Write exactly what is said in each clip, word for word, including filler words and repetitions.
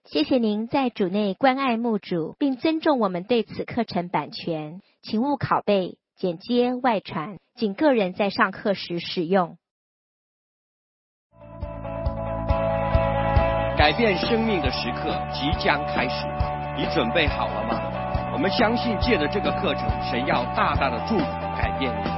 谢谢您在主内关爱牧主，并尊重我们对此课程版权，请勿拷贝、剪接、外传，仅个人在上课时使用。 改变生命的时刻即将开始，你准备好了吗？我们相信借着这个课程，神要大大的祝福改变你。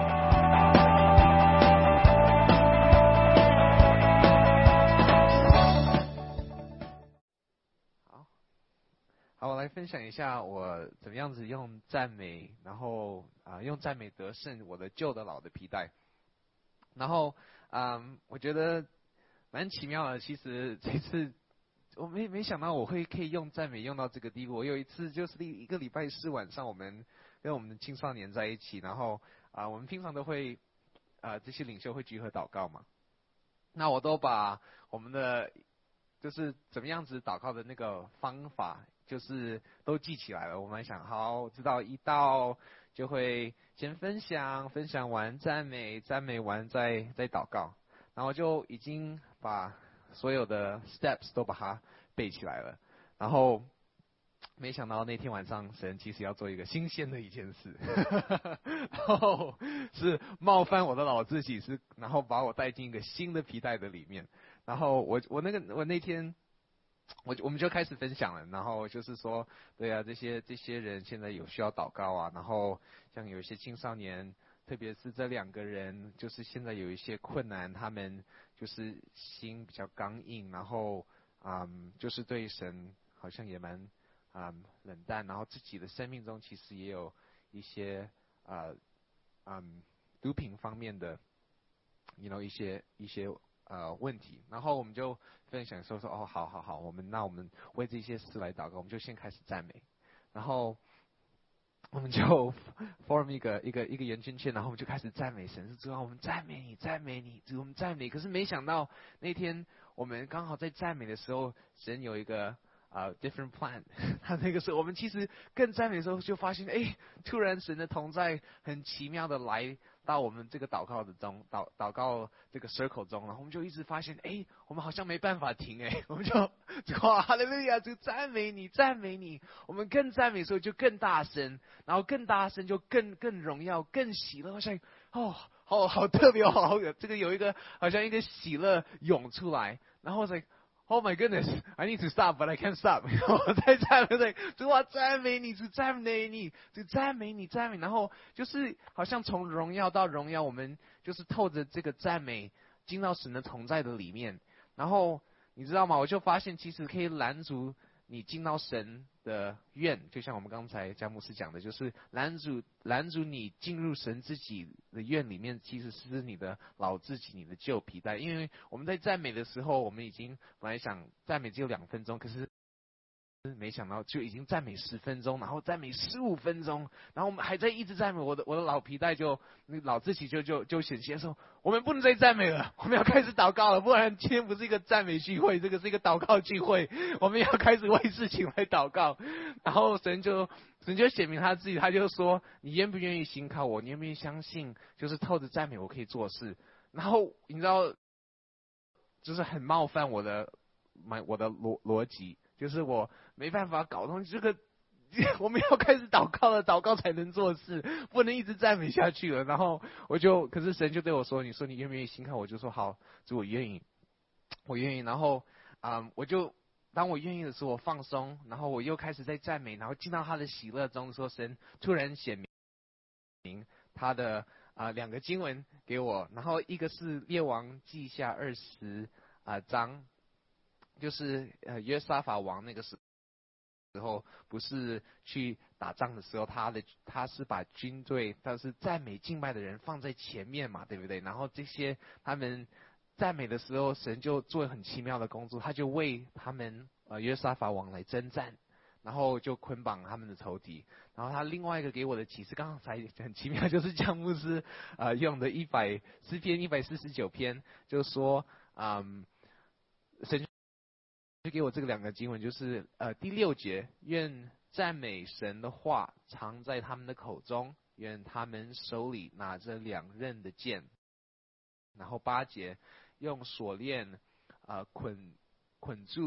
好，好，我来分享一下我怎么样子用赞美，然后啊、呃、用赞美得胜我的旧的老的皮带。然后嗯，我觉得蛮奇妙的，其实这次。我没没想到我会可以用赞美用到这个地步。我有一次就是一个礼拜四晚上，我们跟我们的青少年在一起，然后啊、呃，我们平常都会啊、呃、这些领袖会集合祷告嘛，那我都把我们的就是怎么样子祷告的那个方法，就是都记起来了。我们想好，知道一到就会先分享，分享完赞美，赞美完再再祷告，然后就已经把所有的 steps 都把它背起来了。然后没想到那天晚上神其实要做一个新鲜的一件事然后是冒犯我的老自己，是然后把我带进一个新的皮带的里面。然后我我那个我那天我我们就开始分享了，然后就是说对啊，这些这些人现在有需要祷告啊，然后像有一些青少年，特别是这两个人，就是现在有一些困难，他们就是心比较刚硬，然后嗯，就是对神好像也蛮嗯冷淡，然后自己的生命中其实也有一些呃嗯毒品方面的，you know 一些一些呃问题，然后我们就分享说说哦，好好好，我们那我们为这些事来祷告，我们就先开始赞美，然后我们就 form 一个一个一个圆圈圈，然后我们就开始赞美神，是主啊，我们赞美你，赞美你，主我们赞美。可是没想到那天我们刚好在赞美的时候，神有一个啊、uh, different plan 他那个时候我们其实更赞美的时候就发现，哎，突然神的同在很奇妙的来到我们这个祷告的中祷祷告这个 circle 中，然后我们就一直发现，哎，我们好像没办法停，哎，我们就哇哈利路亚，就赞美你，赞美你，我们更赞美的时候就更大声，然后更大声就更更荣耀，更喜乐，好像哦，好好特别，好好这个有一个好像一个喜乐涌出来，然后在。Oh my goodness! I need to stop, but I can't stop. 我在赞美，对，主啊，赞美你，主赞美你，主赞美你，赞美。然后就是好像从荣耀到荣耀，我们就是透着这个赞美进到神的同在的里面。然后你知道吗？我就发现其实可以拦阻你进到神的愿，就像我们刚才詹姆斯讲的，就是拦阻拦阻你进入神自己的愿里面，其实是你的老自己，你的旧皮带。因为我们在赞美的时候，我们已经本来想赞美只有两分钟，可是没想到就已经赞美十分钟，然后赞美十五分钟，然后我们还在一直赞美，我的我的老皮带就那老自己就就就显现说，我们不能再赞美了，我们要开始祷告了，不然今天不是一个赞美聚会，这个是一个祷告聚会，我们要开始为事情来祷告。然后神就神就显明他自己，他就说，你愿不愿意信靠我？你愿不愿意相信，就是透着赞美我可以做事？然后你知道，就是很冒犯我的我的逻逻辑，就是我没办法搞通这个，我们要开始祷告了，祷告才能做事，不能一直赞美下去了。然后我就，可是神就对我说，你说你愿不愿意信靠我？就说好，主我愿意，我愿意。然后嗯，我就当我愿意的时候，我放松，然后我又开始在赞美，然后进到他的喜乐中，说神突然显明他的啊、呃、两个经文给我，然后一个是列王记下二十啊章，就是呃约沙法王那个时时候不是去打仗的时候，他的他是把军队，他是赞美敬拜的人放在前面嘛，对不对？然后这些他们赞美的时候，神就做很奇妙的工作，他就为他们呃约沙法王来征战，然后就捆绑他们的仇敌。然后他另外一个给我的启示，刚才很奇妙，就是姜牧师呃用的一百诗篇一百四十九篇，就是说嗯神就给我这个两个经文，就是呃第六节，愿赞美神的话藏在他们的口中，愿他们手里拿着两刃的剑。然后八节，用锁链呃捆捆住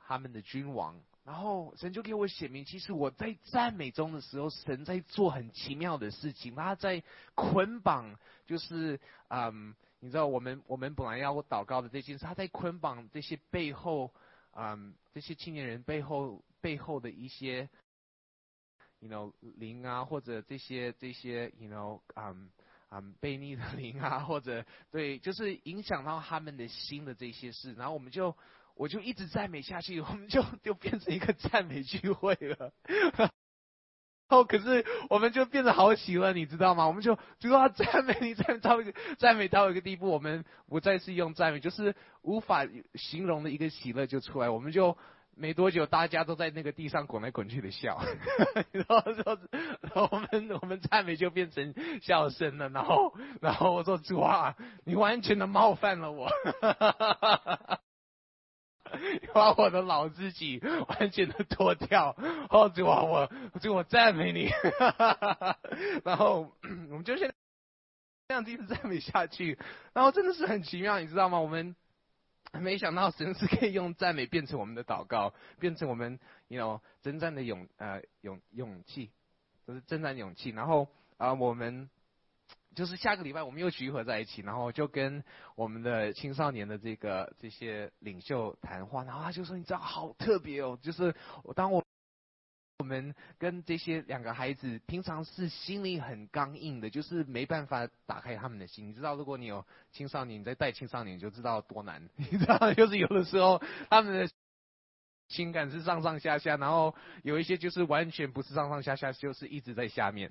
他们的君王。然后神就给我显明，其实我在赞美中的时候，神在做很奇妙的事情，他在捆绑，就是嗯，你知道我们我们本来要祷告的这件事，他在捆绑这些背后，嗯，这些青年人背后背后的一些 ，you know 灵啊，或者这些这些 you know 嗯嗯悖逆的灵啊，或者对，就是影响到他们的心的这些事，然后我们就。我就一直赞美下去，我们就就变成一个赞美聚会了。哦，可是我们就变得好喜乐，你知道吗？我们就就要赞美你，赞美到一个赞美到一个地步，我们不再是用赞美，就是无法形容的一个喜乐就出来。我们就没多久，大家都在那个地上滚来滚去的笑，然后说，然后我们我们赞美就变成笑声了。然后然后我说主啊，你完全的冒犯了我。把我的老自己完全的脱掉，哦主啊，我主我赞美你，然后我们就现在这样子一直赞美下去，然后真的是很奇妙，你知道吗？我们没想到神是可以用赞美变成我们的祷告，变成我们 you know 征战的勇呃勇勇气，就是征战勇气，然后啊、呃、我们。就是下个礼拜我们又聚合在一起，然后就跟我们的青少年的这个这些领袖谈话，然后他就说：“你知道好特别哦，就是当我我们跟这些两个孩子平常是心里很刚硬的，就是没办法打开他们的心。你知道，如果你有青少年，你在带青少年，你就知道多难。你知道，就是有的时候他们的情感是上上下下，然后有一些就是完全不是上上下下，就是一直在下面。”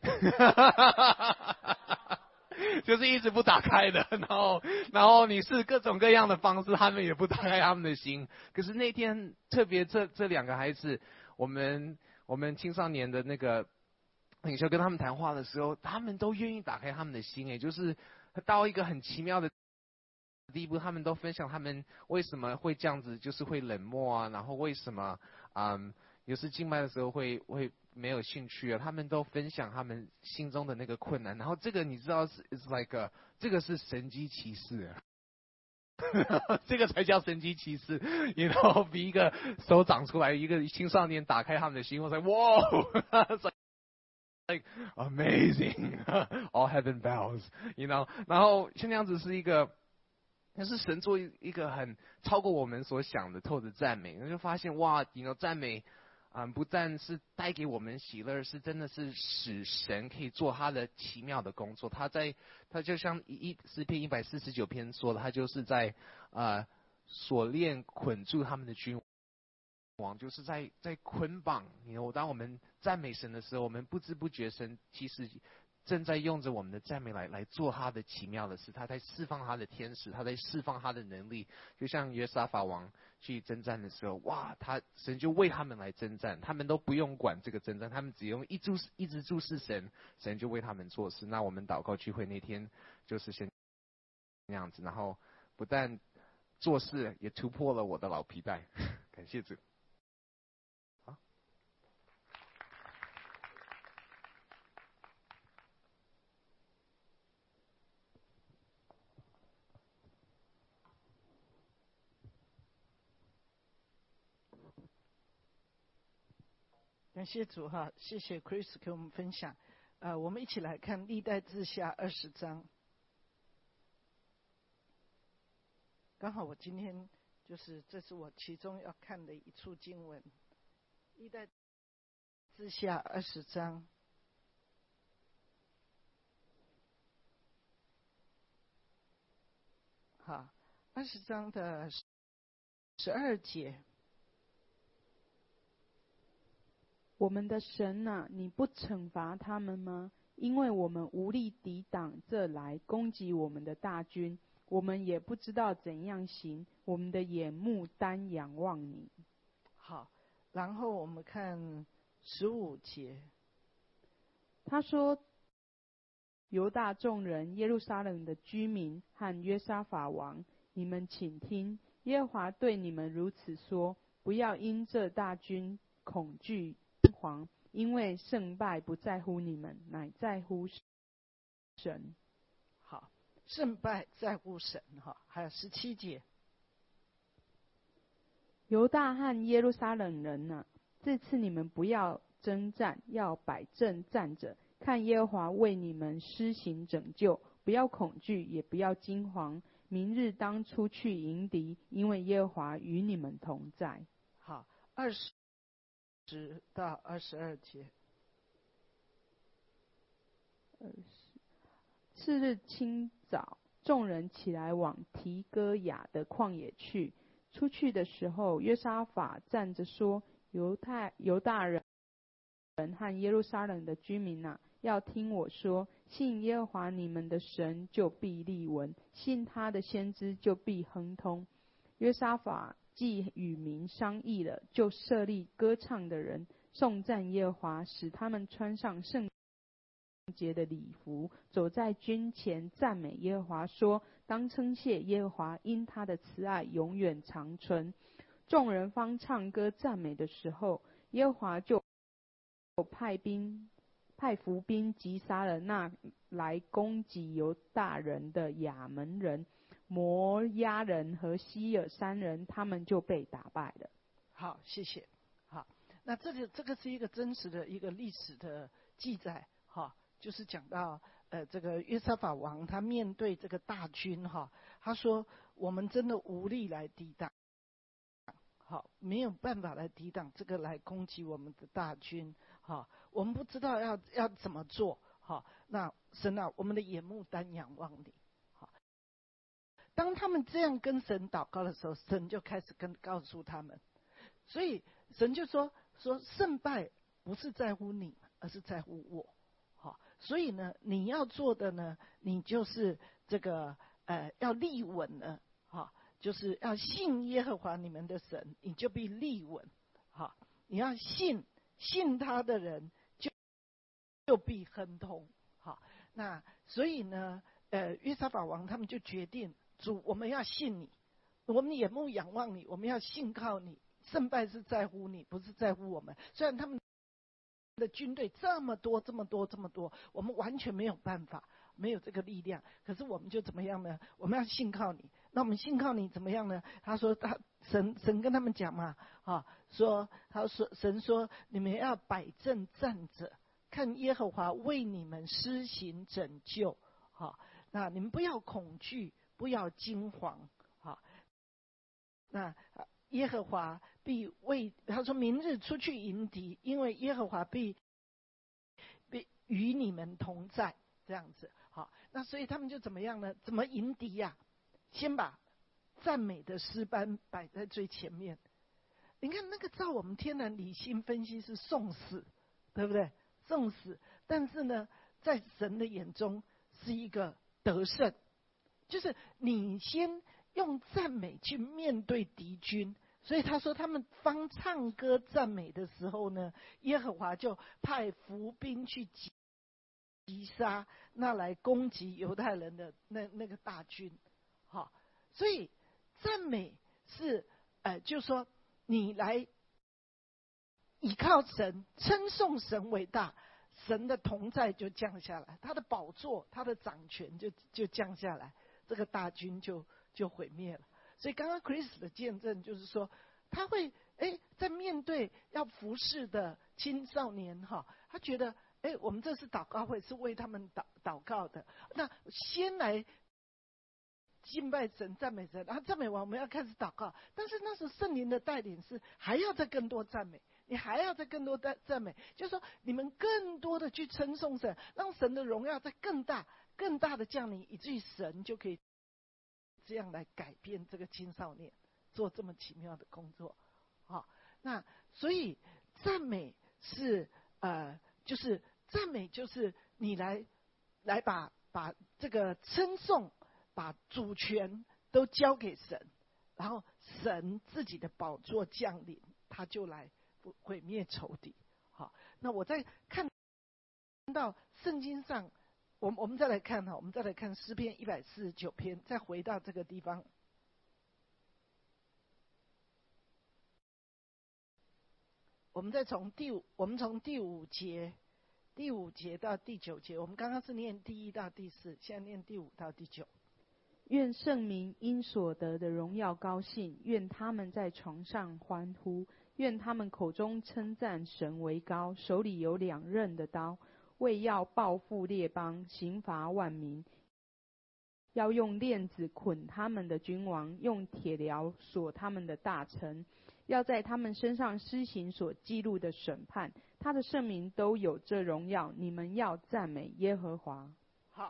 就是一直不打开的，然后，然后你是各种各样的方式，他们也不打开他们的心。可是那天特别这这两个孩子，我们我们青少年的那个领袖跟他们谈话的时候，他们都愿意打开他们的心，哎，就是到一个很奇妙的地步，他们都分享他们为什么会这样子，就是会冷漠啊，然后为什么嗯。有时敬拜的时候会会没有兴趣啊，他们都分享他们心中的那个困难，然后这个你知道是 is like a, 这个是神迹奇事，这个才叫神迹奇事，然后比一个手长出来，一个青少年打开他们的心，我说哇 ，like amazing, all heaven bows, you know， 然后像那样子是一个。但是神做一个很超过我们所想的透的赞美，那就发现哇，你 you know 赞美。嗯，不但是带给我们喜乐，是真的是使神可以做他的奇妙的工作。他在，他就像一诗篇一百四十九篇说的，他就是在呃锁链捆住他们的君王，就是在在捆绑。你 you know, 当我们赞美神的时候，我们不知不觉神其实正在用着我们的赞美来来做他的奇妙的事，他在释放他的天使，他在释放他的能力。就像约沙法王去征战的时候，哇，他神就为他们来征战，他们都不用管这个征战，他们只用一注一直注视神，神就为他们做事。那我们祷告聚会那天就是先那样子，然后不但做事也突破了我的老皮带，感谢主。 感谢主哈，谢谢 Chris 给我们分享。呃，我们一起来看历代志下二十章。刚好我今天就是这是我其中要看的一处经文，历代志下二十章。好，二十章的十二节。 我们的神啊，你不惩罚他们吗？因为我们无力抵挡这来攻击我们的大军，我们也不知道怎样行，我们的眼目单仰望你。 好，然后我们看十五节。 他说：犹大众人、耶路撒冷的居民和约沙法王，你们请听，耶和华对你们如此说：不要因这大军恐惧惊惶，因为胜败不在乎你们，乃在乎神。 好，胜败在乎神哈。还有十七节。 犹大和耶路撒冷人啊，这次你们不要征战，要摆正站着，看耶和华为你们施行拯救，不要恐惧，也不要惊惶。明日当出去迎敌，因为耶和华与你们同在。 好，二十到二十二节。 二十。次日清早，众人起来往提哥雅的旷野去。出去的时候，约沙法站着说：犹太犹大人和耶路撒冷的居民啊，要听我说，信耶和华你们的神，就必立闻；信他的先知，就必亨通。约沙法既与民商议了，就设立歌唱的人，颂赞耶和华，使他们穿上圣洁的礼服，走在军前，赞美耶和华，说：当称谢耶和华，因他的慈爱永远长存。众人方唱歌赞美的时候，耶和华就派兵派伏兵击杀了那来攻击犹大人的亚门人、摩押人和希尔山人，他们就被打败了。 好，谢谢。好，那这个这个是一个真实的一个历史的记载，哈，就是讲到呃这个约沙法王他面对这个大军，哈，他说我们真的无力来抵挡。好，没有办法来抵挡这个来攻击我们的大军，好，我们不知道要要怎么做，好，那神啊，我们的眼目单仰望你，好，当他们这样跟神祷告的时候，神就开始跟告诉他们，所以神就说说胜败不是在乎你，而是在乎我，好，所以呢，你要做的呢，你就是这个呃要立稳了，好。就是要信耶和华你们的神，你就必立稳。好，你要信信他的人就就必亨通。好，那所以呢，呃，约沙法王他们就决定，主，我们要信你，我们眼目仰望你，我们要信靠你，胜败是在乎你，不是在乎我们。虽然他们的军队这么多这么多这么多，我们完全没有办法，没有这个力量，可是我们就怎么样呢？我们要信靠你。那我们信靠你怎么样呢？他说他神神跟他们讲嘛，啊，说他说神说你们要摆正站着，看耶和华为你们施行拯救，好，那你们不要恐惧，不要惊惶，好，那耶和华必为他说明日出去迎敌，因为耶和华必必与你们同在，这样子，好，那所以他们就怎么样呢？怎么迎敌呀、啊？先把赞美的诗班摆在最前面。你看那个照我们天然理性分析是送死，对不对？送死，但是呢，在神的眼中是一个得胜，就是你先用赞美去面对敌军。所以他说他们方唱歌赞美的时候呢，耶和华就派伏兵去击击杀那来攻击犹太人的那那个大军。好，所以赞美是呃，就说你来依靠神，称颂神为大，神的同在就降下来，他的宝座，他的掌权就就降下来，这个大军就就毁灭了。所以刚刚 Chris 的见证就是说，他会哎在面对要服侍的青少年哈，他觉得哎我们这是祷告会，是为他们祷祷告的，那先来敬拜神、赞美神，然后赞美完我们要开始祷告。但是那时候圣灵的带领是还要再更多赞美，你还要再更多的赞美，就是说你们更多的去称颂神，让神的荣耀再更大、更大的降临，以至于神就可以这样来改变这个青少年，做这么奇妙的工作。好，那所以赞美是呃，就是赞美就是你来来把把这个称颂。把主权都交给神，然后神自己的宝座降临，他就来毁灭仇敌。好，那我再看到圣经上，我们我们再来看哈，我们再来看诗篇一百四十九篇，再回到这个地方，我们再从第五，我们从第五节，第五节到第九节，我们刚刚是念第一到第四，现在念第五到第九。 愿圣民因所得的荣耀高兴，愿他们在床上欢呼，愿他们口中称赞神为高，手里有两刃的刀，为要报复列邦，刑罚万民。要用链子捆他们的君王，用铁镣锁他们的大臣，要在他们身上施行所记录的审判。他的圣民都有这荣耀，你们要赞美耶和华。 好，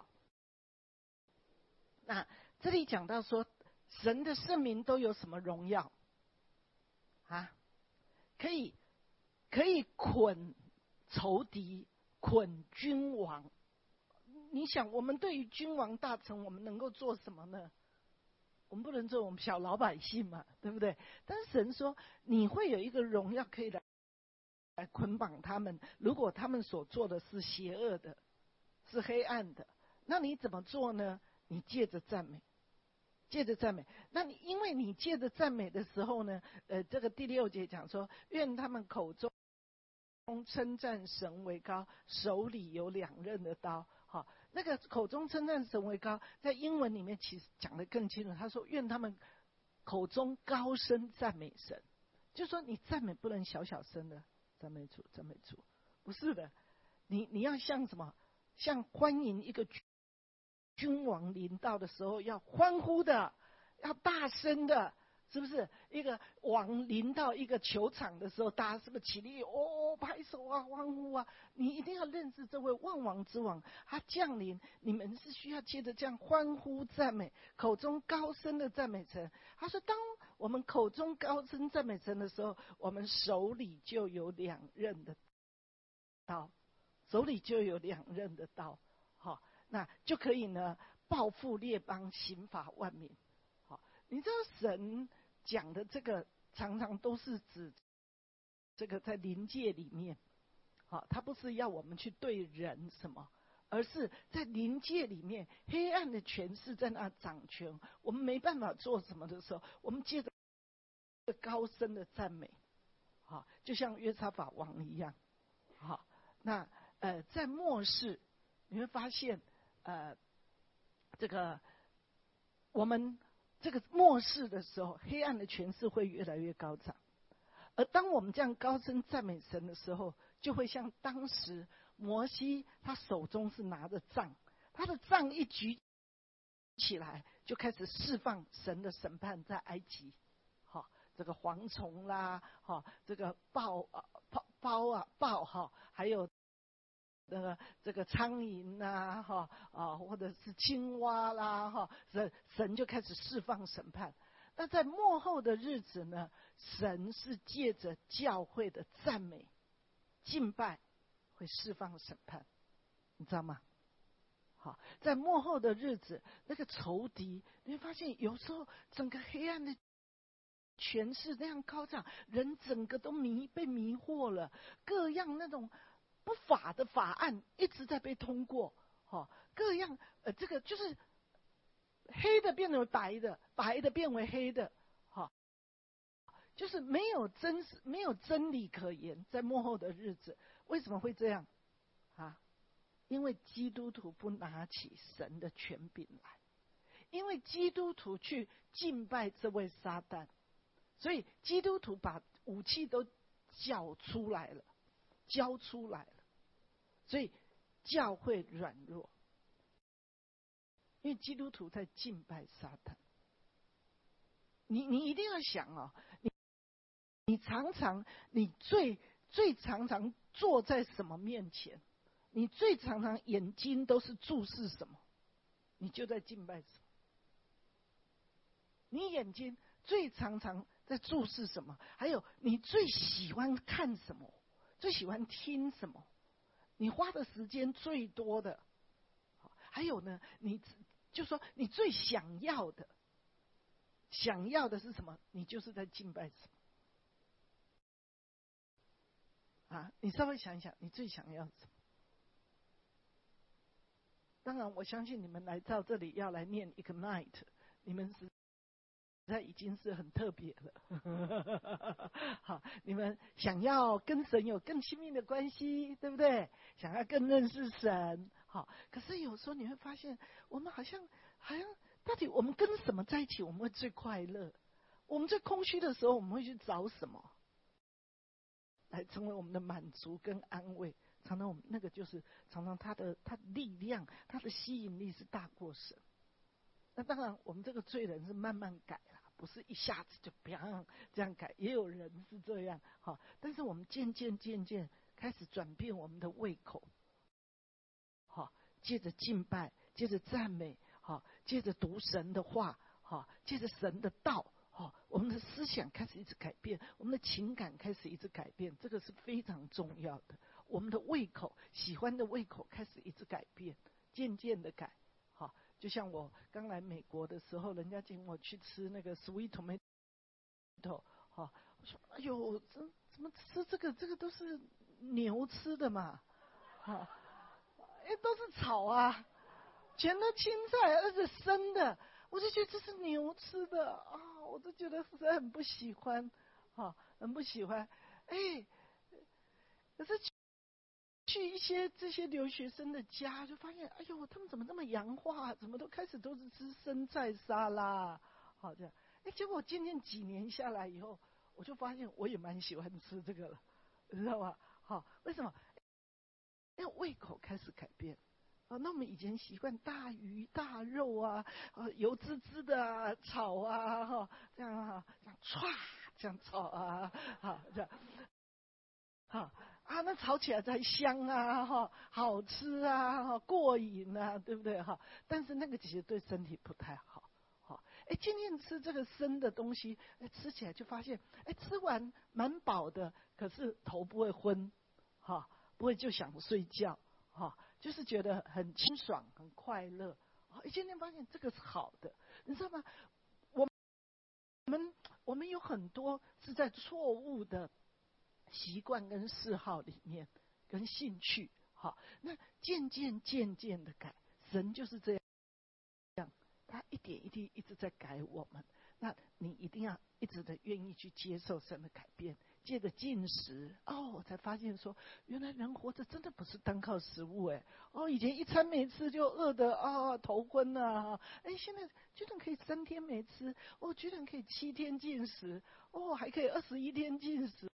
那这里讲到说，神的圣民都有什么荣耀啊？可以可以捆仇敌，捆君王。你想，我们对于君王大臣，我们能够做什么呢？我们不能做我们小老百姓嘛，对不对？但是神说，你会有一个荣耀可以来来捆绑他们。如果他们所做的是邪恶的，是黑暗的，那你怎么做呢？你借着赞美，借着赞美。那你因为你借着赞美的时候呢，呃，这个第六节讲说，愿他们口中称赞神为高，手里有两刃的刀。好，那个口中称赞神为高，在英文里面其实讲得更清楚。他说，愿他们口中高声赞美神，就说你赞美不能小小声的赞美主，赞美主，不是的，你你要像什么？像欢迎一个君王临到的时候，要欢呼的，要大声的，是不是？一个王临到一个球场的时候，大家是不是起立哦，拍手啊，欢呼啊？你一定要认识这位万王之王，他降临，你们是需要接着这样欢呼赞美，口中高声的赞美神。他说，当我们口中高声赞美神的时候，我们手里就有两刃的刀，手里就有两刃的刀，好，那就可以呢报复列邦，刑罚万民。好，你知道神讲的这个常常都是指这个在灵界里面，好，他不是要我们去对人什么，而是在灵界里面，黑暗的权势在那掌权，我们没办法做什么的时候，我们借着高声的赞美，好，就像约沙法王一样，好，那呃，在末世你会发现，呃，这个我们这个末世的时候，黑暗的权势会越来越高涨。而当我们这样高声赞美神的时候，就会像当时摩西，他手中是拿着杖，他的杖一举起来，就开始释放神的审判在埃及。好，这个蝗虫啦，好，这个豹啊、包包啊、豹哈，还有那个这个苍蝇呐，哈啊，或者是青蛙啦，哈，神神就开始释放审判。那在末后的日子呢，神是借着教会的赞美、敬拜，会释放审判，你知道吗？好，在末后的日子，那个仇敌，你会发现有时候整个黑暗的权势那样高涨，人整个都迷被迷惑了，各样那种不法的法案一直在被通过，好，各样呃，这个就是黑的变为白的，白的变为黑的，好，就是没有真实，没有真理可言。在末后的日子，为什么会这样啊？因为基督徒不拿起神的权柄来，因为基督徒去敬拜这位撒旦，所以基督徒把武器都缴出来了，交出来了，所以教会软弱。因为基督徒在敬拜撒旦，你你一定要想哦，你你常常你最最常常坐在什么面前？你最常常眼睛都是注视什么？你就在敬拜什么？你眼睛最常常在注视什么？还有你最喜欢看什么？最喜欢听什么？你花的时间最多的，还有呢，你就说你最想要的，想要的是什么？你就是在敬拜什么？啊，你稍微想一想，你最想要什么？当然，我相信你们来到这里要来念 Ignite， 你们实在已经是很特别了。好，你们想要跟神有更亲密的关系，对不对？想要更认识神，好。可是有时候你会发现，我们好像好像到底我们跟什么在一起我们会最快乐？我们最空虚的时候我们会去找什么来成为我们的满足跟安慰？常常我们那个就是常常他的他的力量，他的吸引力是大过神。那当然我们这个罪人是慢慢改啦，不是一下子就砰这样改，也有人是这样。好，但是我们渐渐渐渐开始转变我们的胃口。好，借着敬拜，借着赞美，好，借着读神的话，好，借着神的道，好，我们的思想开始一直改变，我们的情感开始一直改变，这个是非常重要的。我们的胃口，喜欢的胃口开始一直改变，渐渐的改。好，就像我刚来美国的时候，人家请我去吃那个 sweet tomato， 好，我说哎呦，这怎么吃这个？这个都是牛吃的嘛，好。哎，都是草啊，全都青菜，而且生的，我就觉得这是牛吃的啊，我都觉得实在很不喜欢，啊，很不喜欢。哎，可是去去一些这些留学生的家，就发现，哎呦，他们怎么这么洋化？怎么都开始都是吃生菜沙拉，好这样。哎，结果渐渐几年下来以后，我就发现我也蛮喜欢吃这个了，你知道吧？好，为什么？因为胃口开始改变。啊，那我们以前习惯大鱼大肉啊，啊油滋滋的啊，炒啊，哈，这样哈、啊，这样唰，这样炒啊，哈，这样，哈啊，那炒起来才香啊，哈，好吃啊，哈，过瘾啊，对不对哈？但是那个其实对身体不太好，好，哎，渐渐吃这个生的东西，哎，吃起来就发现，哎，吃完蛮饱的，可是头不会昏，哈，不会就想睡觉，哈。就是觉得很清爽、很快乐，一渐渐发现这个是好的，你知道吗？我们我们有很多是在错误的习惯跟嗜好里面，跟兴趣，好，那渐渐渐渐的改，神就是这样，他一点一滴一直在改我们。那你一定要一直的愿意去接受神的改变。借着进食，哦，我才发现说，原来人活着真的不是单靠食物，哎，哦，以前一餐没吃就饿得啊头昏啊，哎，现在居然可以三天没吃，哦，居然可以七天进食，哦，还可以二十一天进食，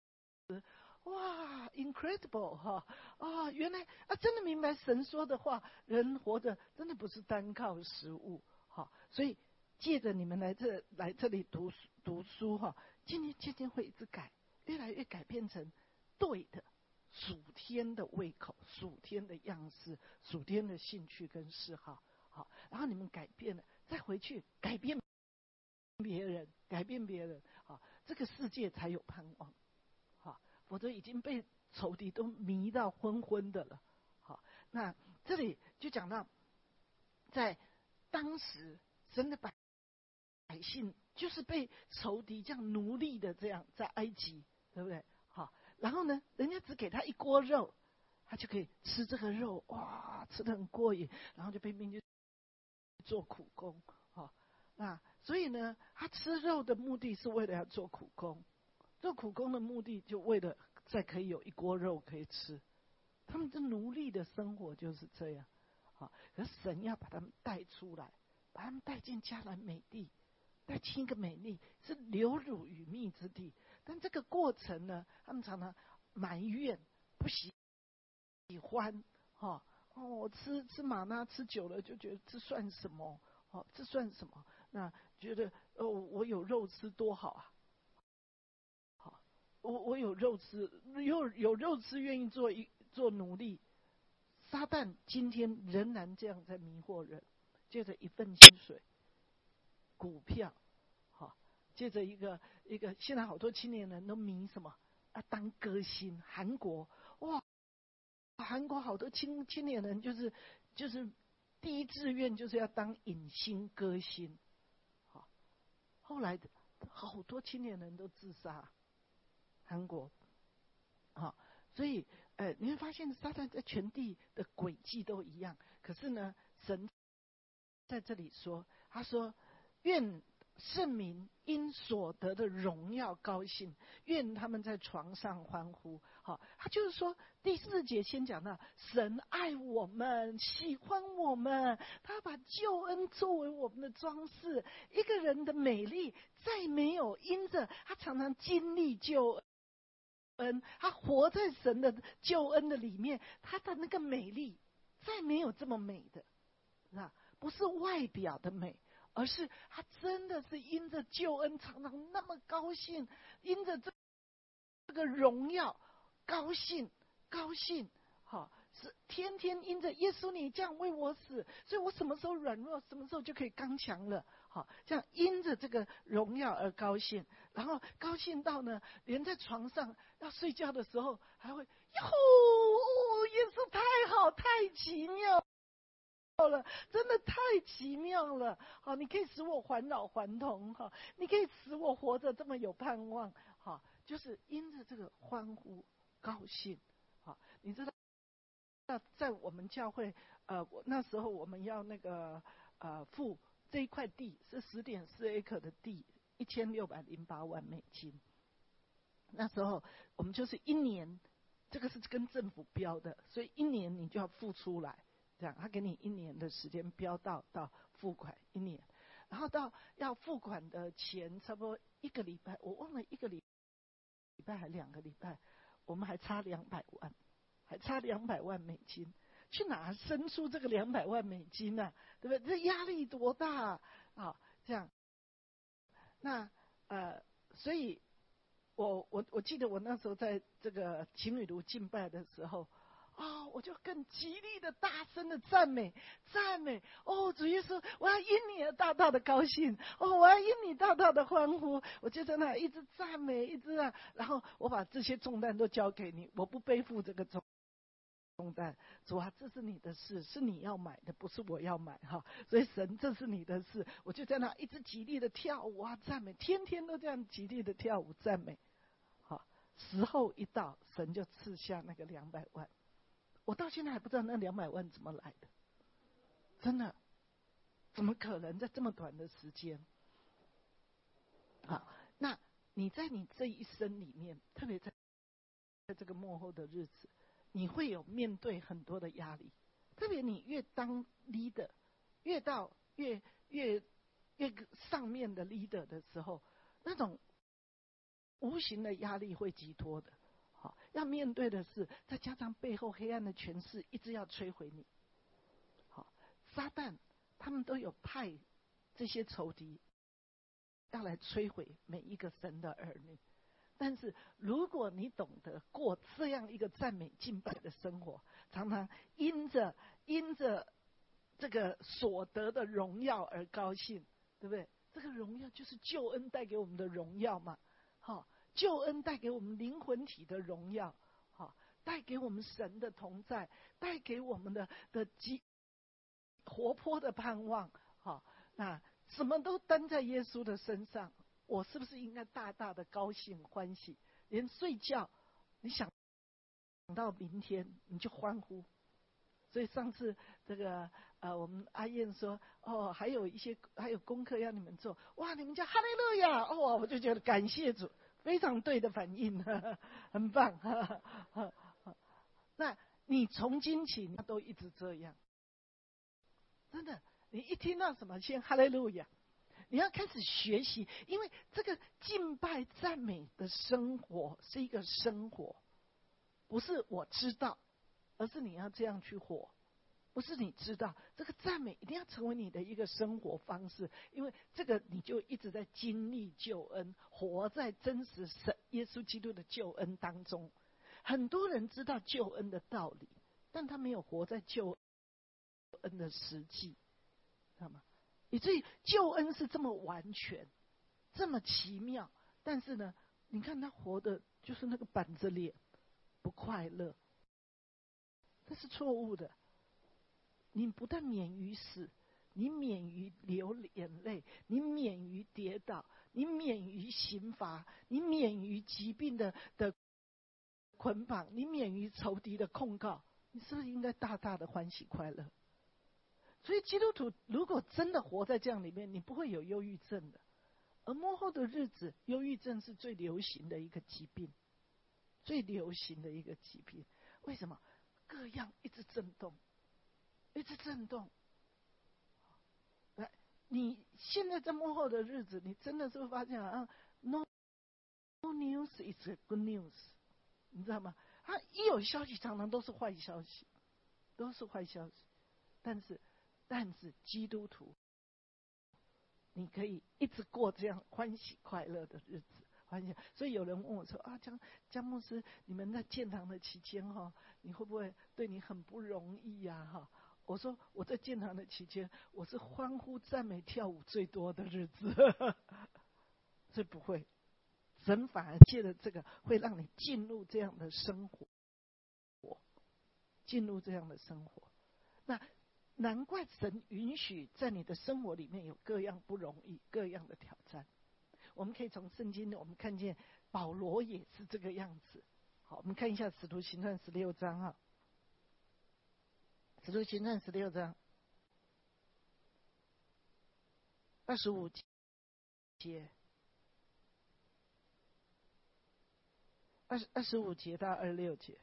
哇 ，incredible 哈，啊，原来啊，真的明白神说的话，人活着真的不是单靠食物，好，所以借着你们来这来这里读读书哈，渐渐渐渐会一直改。越来越改变成对的属天的胃口、属天的样式、属天的兴趣跟嗜好，好，然后你们改变了，再回去改变别人，改变别人，好，这个世界才有盼望，好，否则已经被仇敌都迷到昏昏的了，好，那这里就讲到，在当时神的百百姓就是被仇敌这样奴隶的这样在埃及。对不对？好，然后呢，人家只给他一锅肉，他就可以吃这个肉，哇，吃得很过瘾，然后就拼命去做苦工，好，那所以呢，他吃肉的目的是为了要做苦工，做苦工的目的就为了再可以有一锅肉可以吃。他们这奴隶的生活就是这样，好，可是神要把他们带出来，把他们带进迦南美地，带进一个美丽是流乳与蜜之地。但这个过程呢，他们常常埋怨、不喜喜欢，哈、哦，我吃吃玛纳吃久了，就觉得这算什么？哦，这算什么？那觉得哦，我有肉吃多好啊！好，我我有肉吃，有有肉吃，愿意做一做奴隶。撒旦今天仍然这样在迷惑人，借着一份薪水、股票。借着一个一个，现在好多青年人都迷什么啊？当歌星，韩国哇，韩国好多青青年人就是就是第一志愿就是要当影星歌星，好，后来好多青年人都自杀，韩国，好，所以呃你会发现撒旦在全地的轨迹都一样，可是呢，神在这里说，他说愿圣民因所得的荣耀高兴，愿他们在床上欢呼。好，他就是说第四节先讲到神爱我们，喜欢我们，他把救恩作为我们的装饰。一个人的美丽再没有因着他常常经历救恩，他活在神的救恩的里面，他的那个美丽再没有这么美的，是吧？不是外表的美，而是他真的是因着救恩常常那么高兴，因着这这个荣耀高兴高兴。好，是天天因着耶稣你这样为我死，所以我什么时候软弱，什么时候就可以刚强了。好，这样因着这个荣耀而高兴，然后高兴到呢，连在床上要睡觉的时候还会哟，耶稣太好，太奇妙了，真的太奇妙了。好，你可以使我返老还童，哈，你可以使我活着这么有盼望。好，就是因着这个欢呼高兴。好，你知道，在我们教会，呃，那时候我们要那个呃付这一块地是十点四 acre 的地，一千六百零八万美金。那时候我们就是一年，这个是跟政府标的，所以一年你就要付出来。这样，他给你一年的时间标到到付款一年，然后到要付款的前差不多一个礼拜，我忘了一个礼礼拜还两个礼拜，我们还差两百万，还差两百万美金，去哪生出这个两百万美金呢、啊？对不对？这压力多大啊！啊这样，那呃，所以我我我记得我那时候在这个情侣炉敬拜的时候。哦，我就更极力的大声的赞美赞美哦，主耶稣，我要因你而大大的高兴哦，我要因你大大的欢呼。我就在那一直赞美，一直啊，然后我把这些重担都交给你，我不背负这个重重担。主啊，这是你的事，是你要买的，不是我要买哈。所以神，这是你的事，我就在那一直极力的跳舞啊，赞美，天天都这样极力的跳舞赞美。好，时候一到，神就赐下那个两百万。我到现在还不知道那两百万怎么来的，真的，怎么可能在这么短的时间？好，那你在你这一生里面，特别在在这个末后的日子，你会有面对很多的压力，特别你越当 leader， 越到越越越上面的 leader 的时候，那种无形的压力会寄托的。好，要面对的是，再加上背后黑暗的权势一直要摧毁你。好，撒旦他们都有派这些仇敌要来摧毁每一个神的儿女。但是如果你懂得过这样一个赞美敬拜的生活，常常因着因着这个所得的荣耀而高兴，对不对？这个荣耀就是救恩带给我们的荣耀嘛。好。救恩带给我们灵魂体的荣耀，好，带给我们神的同在，带给我们的的极活泼的盼望，好，那什么都担在耶稣的身上，我是不是应该大大的高兴欢喜？连睡觉，你想到明天你就欢呼。所以上次这个呃，我们阿燕说，哦，还有一些还有功课要你们做，哇，你们叫哈利路亚，哦，我就觉得感谢主。非常对的反应，呵呵很棒。呵呵呵呵那你从今起都一直这样，真的，你一听到什么先哈利路亚，你要开始学习，因为这个敬拜赞美的生活是一个生活，不是我知道，而是你要这样去活。不是你知道，这个赞美一定要成为你的一个生活方式，因为这个你就一直在经历救恩，活在真实神耶稣基督的救恩当中。很多人知道救恩的道理，但他没有活在救恩的实际，知道吗？以至于救恩是这么完全，这么奇妙，但是呢，你看他活的就是那个板着脸，不快乐，这是错误的。你不但免于死，你免于流眼泪，你免于跌倒，你免于刑罚，你免于疾病的的捆绑，你免于仇敌的控告，你是不是应该大大的欢喜快乐？所以基督徒如果真的活在这样里面，你不会有忧郁症的， 而末后的日子，忧郁症是最流行的一个疾病，最流行的一个疾病。为什么？各样一直震动，一直震动。来，你现在在末后的日子，你真的是会发现啊 ，no no news is a good news， 你知道吗？他一有消息，常常都是坏消息，都是坏消息。但是，但是基督徒，你可以一直过这样欢喜快乐的日子。欢喜，所以有人问我说：“啊，江江牧师，你们在建堂的期间哈，你会不会对你很不容易呀、啊？”哈，我说我在建堂的期间，我是欢呼赞美跳舞最多的日子，所以不会。神反而借着这个，会让你进入这样的生活，进入这样的生活。那难怪神允许在你的生活里面有各样不容易、各样的挑战。我们可以从圣经，我们看见保罗也是这个样子。好，我们看一下《使徒行传》十六章哈，《使徒行传》十六章二十五节，二二十五节到二十六节。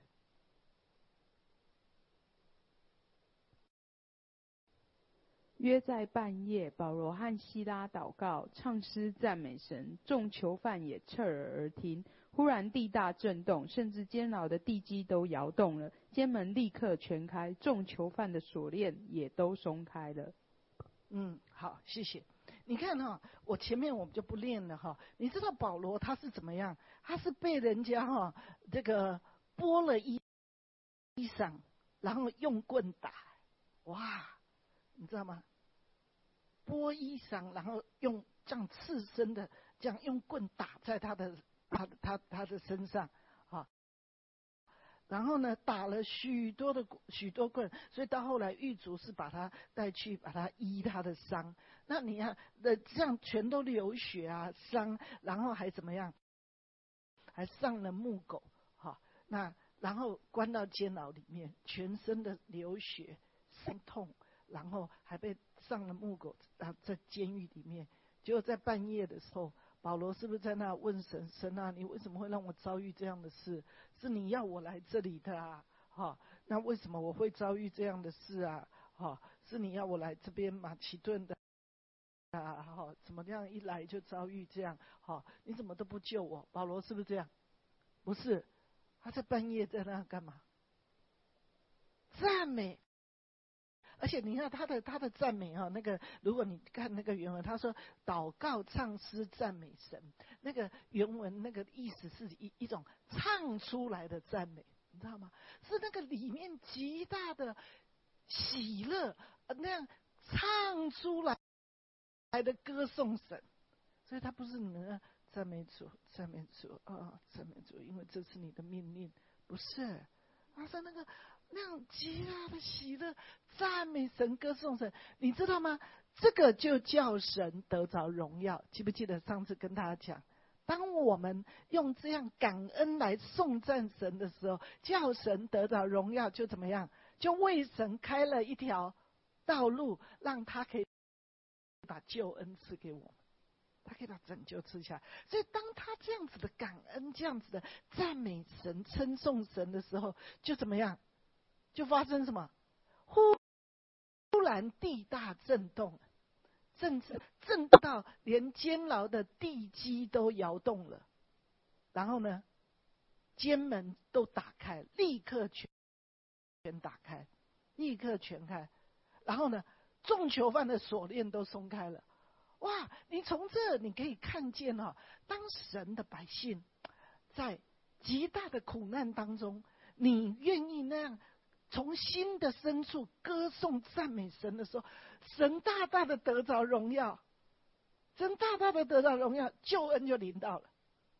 约在半夜，保罗和西拉祷告，唱诗赞美神，众囚犯也侧耳而听。忽然地大震动，甚至监牢的地基都摇动了，监门立刻全开，众囚犯的锁链也都松开了。 嗯，好，谢谢。你看哈、哦，我前面我们就不练了哈。你知道保罗他是怎么样？他是被人家哈、哦、这个剥了衣衣裳，然后用棍打，哇！你知道吗？剥衣裳，然后用这样刺身的，这样用棍打在他的他他他的身上啊。然后呢，打了许多的许多棍，所以到后来狱卒是把他带去，把他医他的伤。那你看，呃，这样全都流血啊，伤，然后还怎么样？还上了木狗，哈。那然后关到监牢里面，全身的流血，伤痛。然后还被上了木狗，啊，在监狱里面。结果在半夜的时候，保罗是不是在那问神：神啊，你为什么会让我遭遇这样的事？是你要我来这里的啊？哈，那为什么我会遭遇这样的事啊？哈，是你要我来这边马其顿的啊？哈，怎么样一来就遭遇这样？哈，你怎么都不救我？保罗是不是这样？不是，他在半夜在那干嘛？赞美。而且你看他的他的赞美啊，那个如果你看那个原文，他说祷告、唱诗、赞美神，那个原文那个意思是一一种唱出来的赞美，你知道吗？是那个里面极大的喜乐，那样唱出来来的歌颂神，所以他不是你们赞美主、赞美主啊、赞美主，因为这是你的命令，不是，他说那个。那样极大的喜乐，赞美神，歌颂神，你知道吗？这个就叫神得着荣耀。记不记得上次跟大家讲，当我们用这样感恩来颂赞神的时候，叫神得着荣耀，就怎么样？就为神开了一条道路，让他可以把救恩赐给我们，他可以把拯救赐下来。所以当他这样子的感恩，这样子的赞美神、称颂神的时候，就怎么样？就发生什么？忽忽然地大震动，甚至震到连监牢的地基都摇动了。然后呢，监门都打开，立刻全全打开，立刻全开。然后呢，众囚犯的锁链都松开了。哇！你从这你可以看见哦，当神的百姓在极大的苦难当中，你愿意那样。从心的深处歌颂赞美神的时候，神大大的得着荣耀，神大大的得着荣耀，救恩就临到了，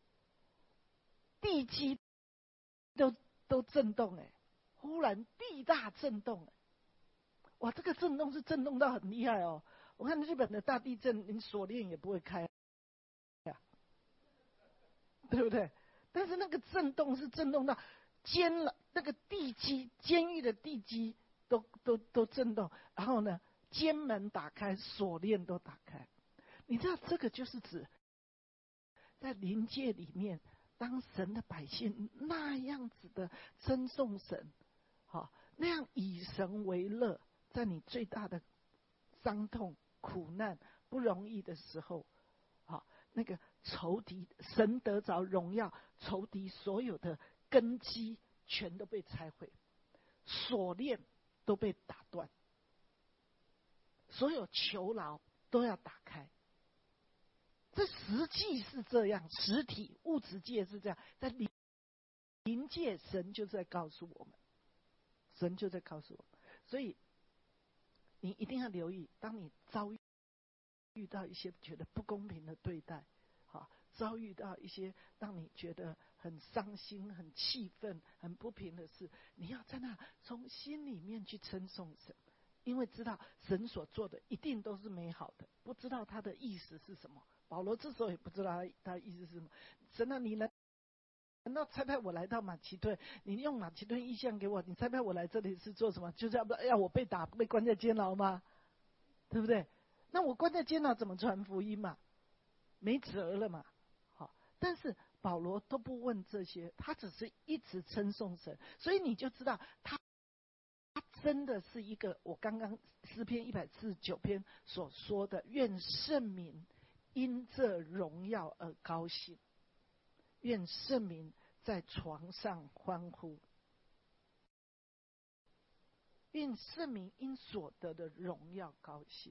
地基都都震动哎，忽然地大震动哎，哇，这个震动是震动到很厉害哦。我看日本的大地震，连锁链也不会开呀，对不对？但是那个震动是震动到。监了那个地基，监狱的地基都都都震动，然后呢，监门打开，锁链都打开。你知道这个就是指在灵界里面，当神的百姓那样子的称颂神，好，那样以神为乐，在你最大的伤痛、苦难、不容易的时候，好，那个仇敌，神得着荣耀，仇敌所有的根基全都被拆毁，锁链都被打断，所有囚牢都要打开。这实际是这样，实体物质界是这样，在灵灵界，神就在告诉我们，神就在告诉我们，所以你一定要留意，当你遭遇遇到一些觉得不公平的对待，好，遭遇到一些让你觉得很伤心、很气愤、很不平的事，你要在那从心里面去称颂神，因为知道神所做的一定都是美好的，不知道他的意思是什么。保罗这时候也不知道他他的意思是什么。神啊，你难难道差派我来到马其顿？你用马其顿意象给我，你差派我来这里是做什么？就是要不要我被打、被关在监牢吗？对不对？那我关在监牢怎么传福音嘛？没辙了嘛。好，但是保罗都不问这些，他只是一直称颂神，所以你就知道他。他真的是一个，我刚刚诗篇一百四十九篇所说的，愿圣民因这荣耀而高兴，愿圣民在床上欢呼，愿圣民因所得的荣耀高兴。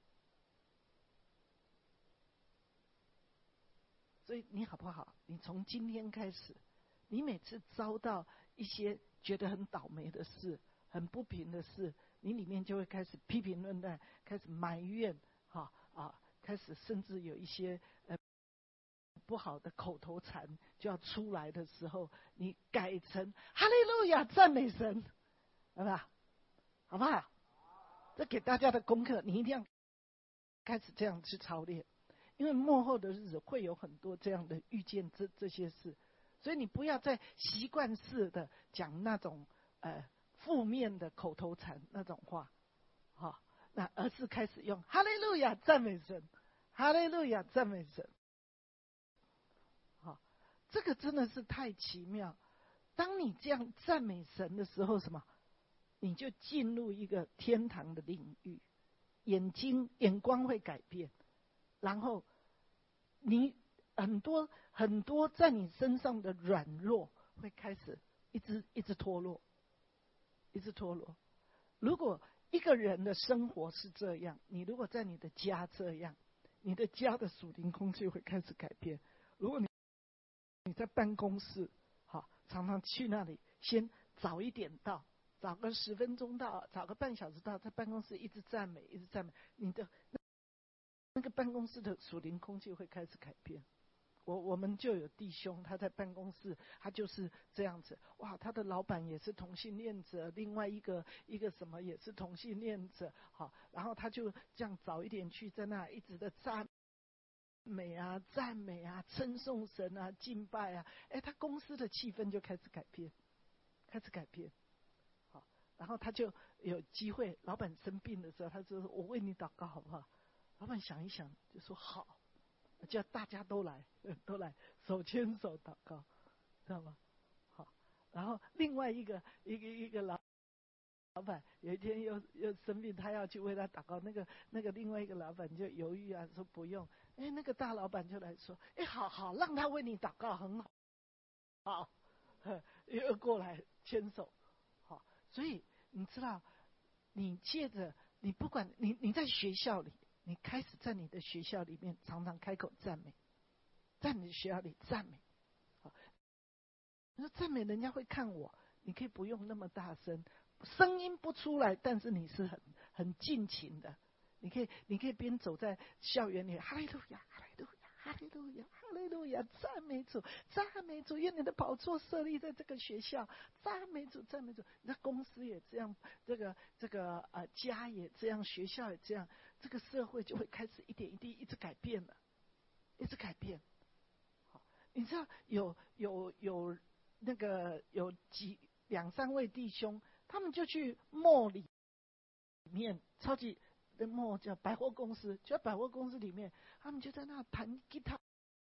所以你好不好？你从今天开始，你每次遭到一些觉得很倒霉的事、很不平的事，你里面就会开始批评论断，开始埋怨，哈啊，开始甚至有一些呃不好的口头禅就要出来的时候，你改成哈利路亚赞美神，好不好？好不好？这给大家的功课，你一定要开始这样去操练。因为末后的日子会有很多这样的遇见这这些事，所以你不要再习惯式的讲那种呃负面的口头禅那种话，好、哦，那而是开始用哈利路亚赞美神，哈利路亚赞美神，好、哦，这个真的是太奇妙。当你这样赞美神的时候，什么？你就进入一个天堂的领域，眼睛眼光会改变。然后，你很多很多在你身上的软弱会开始一直一直脱落，一直脱落。如果一个人的生活是这样，你如果在你的家这样，你的家的属灵空气会开始改变。如果你你在办公室，好，常常去那里，先早一点到，早个十分钟到，早个半小时到，在办公室一直赞美，一直赞美，你的。那个办公室的属灵空气会开始改变。我我们就有弟兄，他在办公室，他就是这样子。哇，他的老板也是同性恋者，另外一个一个什么也是同性恋者，好，然后他就这样早一点去，在那一直的赞美啊、赞美啊、称颂神啊、敬拜啊，哎，他公司的气氛就开始改变，开始改变。好，然后他就有机会，老板生病的时候，他就说：“我为你祷告，好不好？”老板想一想，就说好，叫大家都来，都来手牵手祷告，知道吗？好，然后另外一个一个一个老老板有一天又又生病，他要去为他祷告，那个那个另外一个老板就犹豫啊，说不用。哎，那个大老板就来说，哎，好好，让他为你祷告，很好，好，又过来牵手，好，所以你知道，你借着你不管你你在学校里。你开始在你的学校里面常常开口赞美，在你的学校里赞美，好，你说赞美人家会看我，你可以不用那么大声，声音不出来，但是你是很很尽情的，你可以你可以边走在校园里，哈利路亚，哈利路亚，哈利路亚，哈利路亚，赞美主，赞美主，愿你的宝座设立在这个学校，赞美主，赞美主。那公司也这样，这个这个呃家也这样，学校也这样。这个社会就会开始一点一滴一直改变了，一直改变。好，你知道有有有那个有几两三位弟兄，他们就去mall里面，超级的mall叫百货公司，就在百货公司里面，他们就在那弹吉他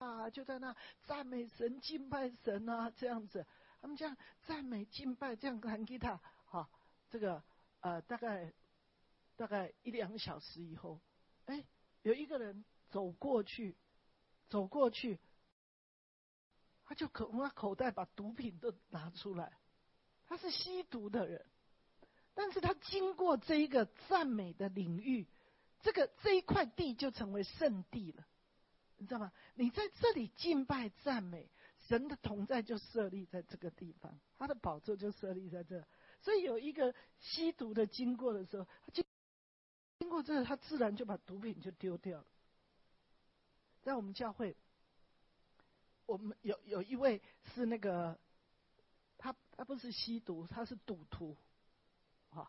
啊，就在那赞美神、敬拜神啊，这样子。他们这样赞美、敬拜，这样弹吉他，好，这个呃，大概大概一两个小时以后，哎，有一个人走过去，走过去，他就从他口袋把毒品都拿出来，他是吸毒的人，但是他经过这一个赞美的领域，这个这一块地就成为圣地了。你知道吗？你在这里敬拜赞美，神的同在就设立在这个地方，他的宝座就设立在这。所以有一个吸毒的经过的时候，他经经过这，他自然就把毒品就丢掉了。在我们教会，我们有有一位是那个，他他不是吸毒，他是赌徒，哈，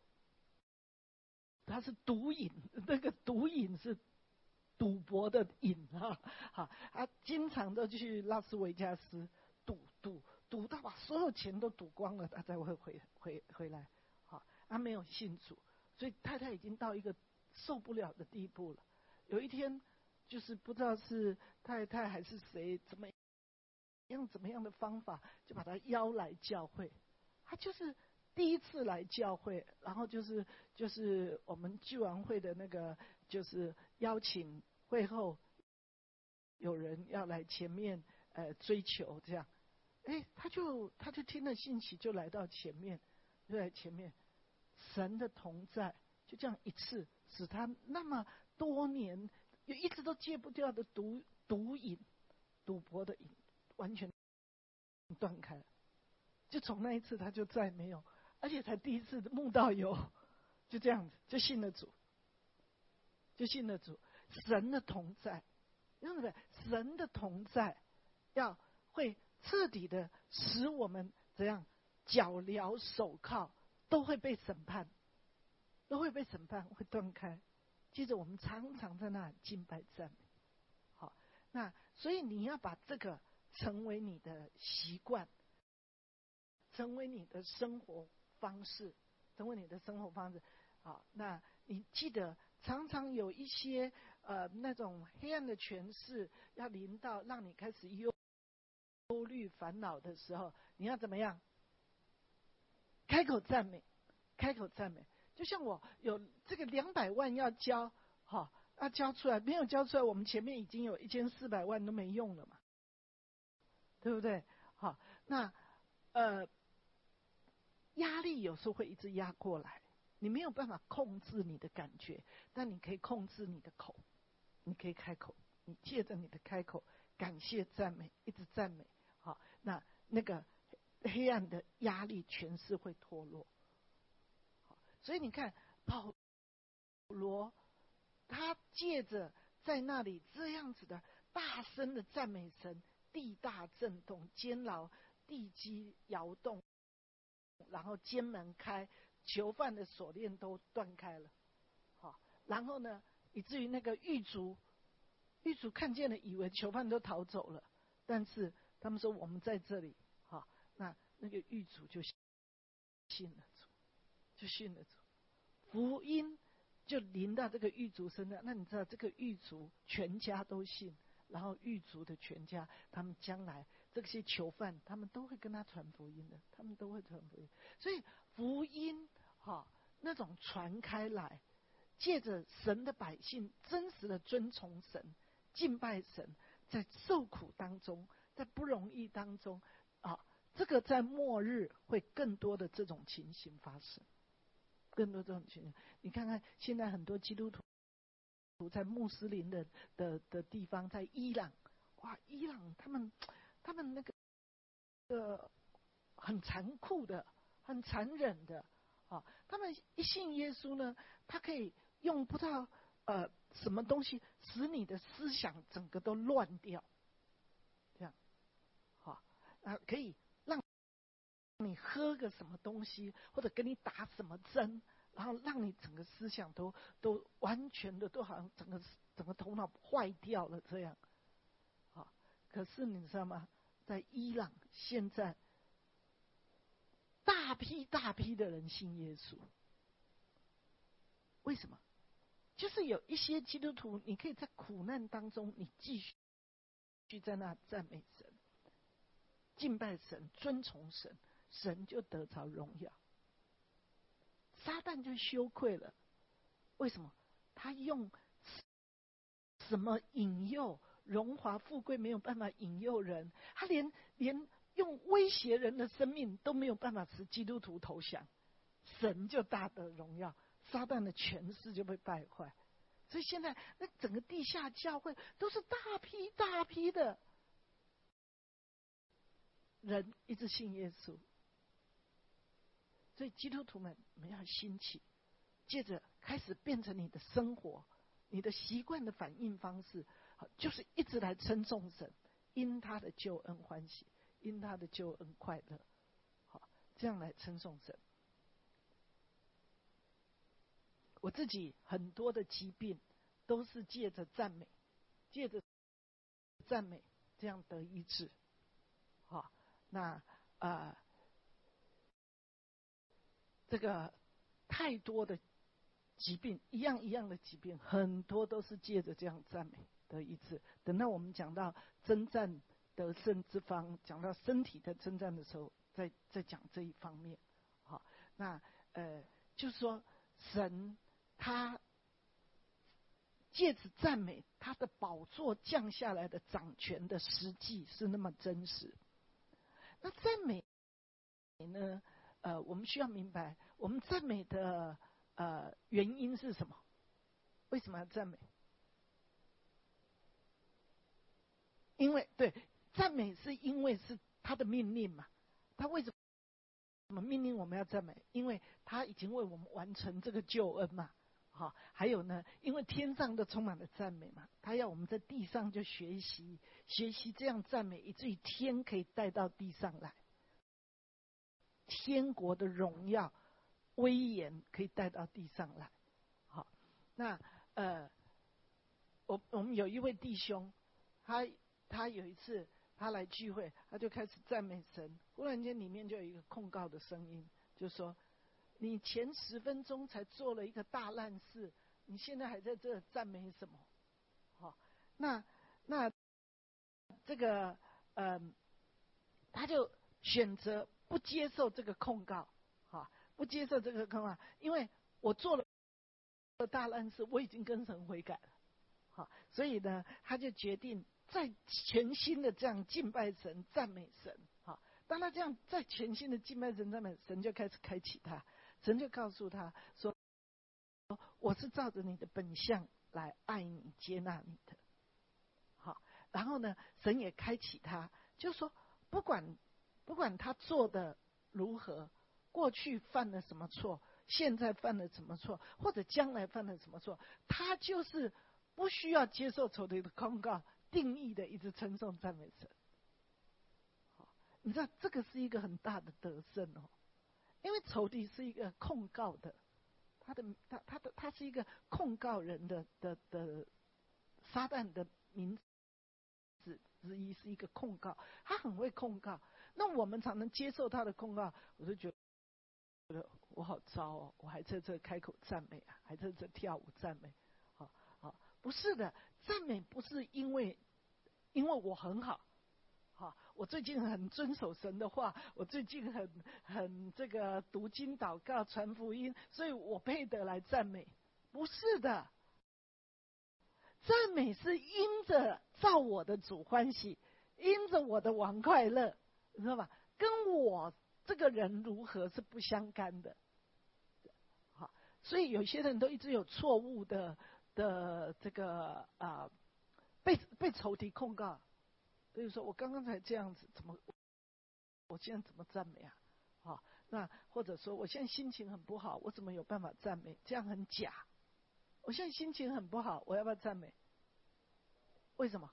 他是毒瘾，那个毒瘾是赌博的瘾啊，好，他经常都去拉斯维加斯赌赌赌到把所有钱都赌光了，他才会回回回来。好，他没有信主，所以太太已经到一个受不了的地步了。有一天，就是不知道是太太还是谁，怎么样怎么样的方法，就把他邀来教会。他就是第一次来教会，然后就是就是我们聚完会的那个，就是邀请。会后有人要来前面呃追求这样，哎，他就他就听了信息，就来到前面，就在前面，神的同在就这样一次，使他那么多年有一直都戒不掉的毒毒瘾、赌博的瘾，完全断开了。就从那一次，他就再没有，而且才第一次慕道友，就这样子就信了主，就信了主。神的同在，对不对？神的同在，要会彻底的使我们怎样脚镣手铐都会被审判，都会被审判，会断开。接着我们常常在那敬拜赞美，好，那所以你要把这个成为你的习惯，成为你的生活方式，成为你的生活方式。好，那你记得常常有一些。呃，那种黑暗的权势要临到，让你开始忧忧虑、烦恼的时候，你要怎么样？开口赞美，开口赞美。就像我有这个两百万要交，好、哦，要交出来，没有交出来，我们前面已经有一千四百万都没用了嘛，对不对？好、哦，那呃，压力有时候会一直压过来，你没有办法控制你的感觉，但你可以控制你的口。你可以开口，你借着你的开口感谢赞美，一直赞美，好，那那个黑暗的压力全是会脱落。好，所以你看保罗，他借着在那里这样子的大声的赞美神，地大震动，监牢地基摇动，然后监门开，囚犯的锁链都断开了。好，然后呢？以至于那个狱卒，狱卒看见了，以为囚犯都逃走了，但是他们说我们在这里，好，那那个狱卒就信了主，就信了主，福音就临到这个狱卒身上。那你知道这个狱卒全家都信，然后狱卒的全家，他们将来这些囚犯，他们都会跟他传福音的，他们都会传福音。所以福音哈那种传开来。借着神的百姓真实的遵从神、敬拜神，在受苦当中，在不容易当中，啊，这个在末日会更多的这种情形发生，更多这种情形。你看看现在很多基督徒在穆斯林的的的地方，在伊朗，哇，伊朗他们他们那个呃很残酷的、很残忍的啊，他们一信耶稣呢，他可以。用不到呃什么东西使你的思想整个都乱掉，这样，好啊，可以让你喝个什么东西，或者给你打什么针，然后让你整个思想都都完全的都好像整个整个头脑坏掉了这样，好，可是你知道吗？在伊朗现在大批大批的人信耶稣，为什么？就是有一些基督徒，你可以在苦难当中，你继在那赞美神、敬拜神、尊崇神，神就得着荣耀。撒旦就羞愧了，为什么？他用什么引诱？荣华富贵没有办法引诱人，他连连用威胁人的生命都没有办法使基督徒投降，神就大得荣耀，撒旦的权势就被败坏。所以现在那整个地下教会都是大批大批的人一直信耶稣。所以基督徒们，我们要兴起，接着开始变成你的生活、你的习惯的反应方式，就是一直来称颂神，因他的救恩欢喜，因他的救恩快乐，好，这样来称颂神。我自己很多的疾病都是借着赞美，借着赞美这样得医治。好，那啊。呃这个太多的疾病，一样一样的疾病，很多都是借着这样赞美得医治。等到我们讲到征战得胜之方，讲到身体的征战的时候，再再讲这一方面。好，那呃，就是说神他借着赞美，他的宝座降下来的掌权的实际是那么真实。那赞美呢？呃，我们需要明白，我们赞美的呃原因是什么？为什么要赞美？因为对，赞美是因为是他的命令嘛。他为什么命令我们要赞美？因为他已经为我们完成这个救恩嘛。好，还有呢，因为天上都充满了赞美嘛，他要我们在地上就学习学习这样赞美，以至于天可以带到地上来。天国的荣耀、威严可以带到地上来。好，那呃，我我们有一位弟兄，他他有一次他来聚会，他就开始赞美神。忽然间里面就有一个控告的声音，就说：“你前十分钟才做了一个大烂事，你现在还在这赞美什么？”好，那那这个呃，他就选择不接受这个控告，哈，不接受这个控告，因为我做了大烂事，我已经跟神悔改了，好，所以呢，他就决定再全心的这样敬拜神、赞美神，好，当他这样再全心的敬拜神、赞美神，就开始开启他，神就告诉他说：“我是照着你的本相来爱你、接纳你的。”好，然后呢，神也开启他，就说不管。不管他做的如何，过去犯了什么错，现在犯了什么错，或者将来犯了什么错，他就是不需要接受仇敌的控告，定义的一直称颂赞美神。你知道这个是一个很大的得胜哦，因为仇敌是一个控告的，他的他他的他是一个控告人的的的撒旦的名字之一，是一个控告，他很会控告。那我们常能接受他的控告，我就觉得我好糟哦，我还在这开口赞美啊，还在这跳舞赞美，好好，不是的，赞美不是因为因为我很好，好，我最近很遵守神的话，我最近很很这个读经祷告传福音，所以我配得来赞美，不是的，赞美是因着造我的主欢喜，因着我的王快乐。你知道吧？跟我这个人如何是不相干的。好，所以有些人都一直有错误的的这个啊、呃，被被仇敌控告。比如说，我刚刚才这样子，怎么我现在怎么赞美啊？好，那或者说我现在心情很不好，我怎么有办法赞美？这样很假。我现在心情很不好，我要不要赞美？为什么？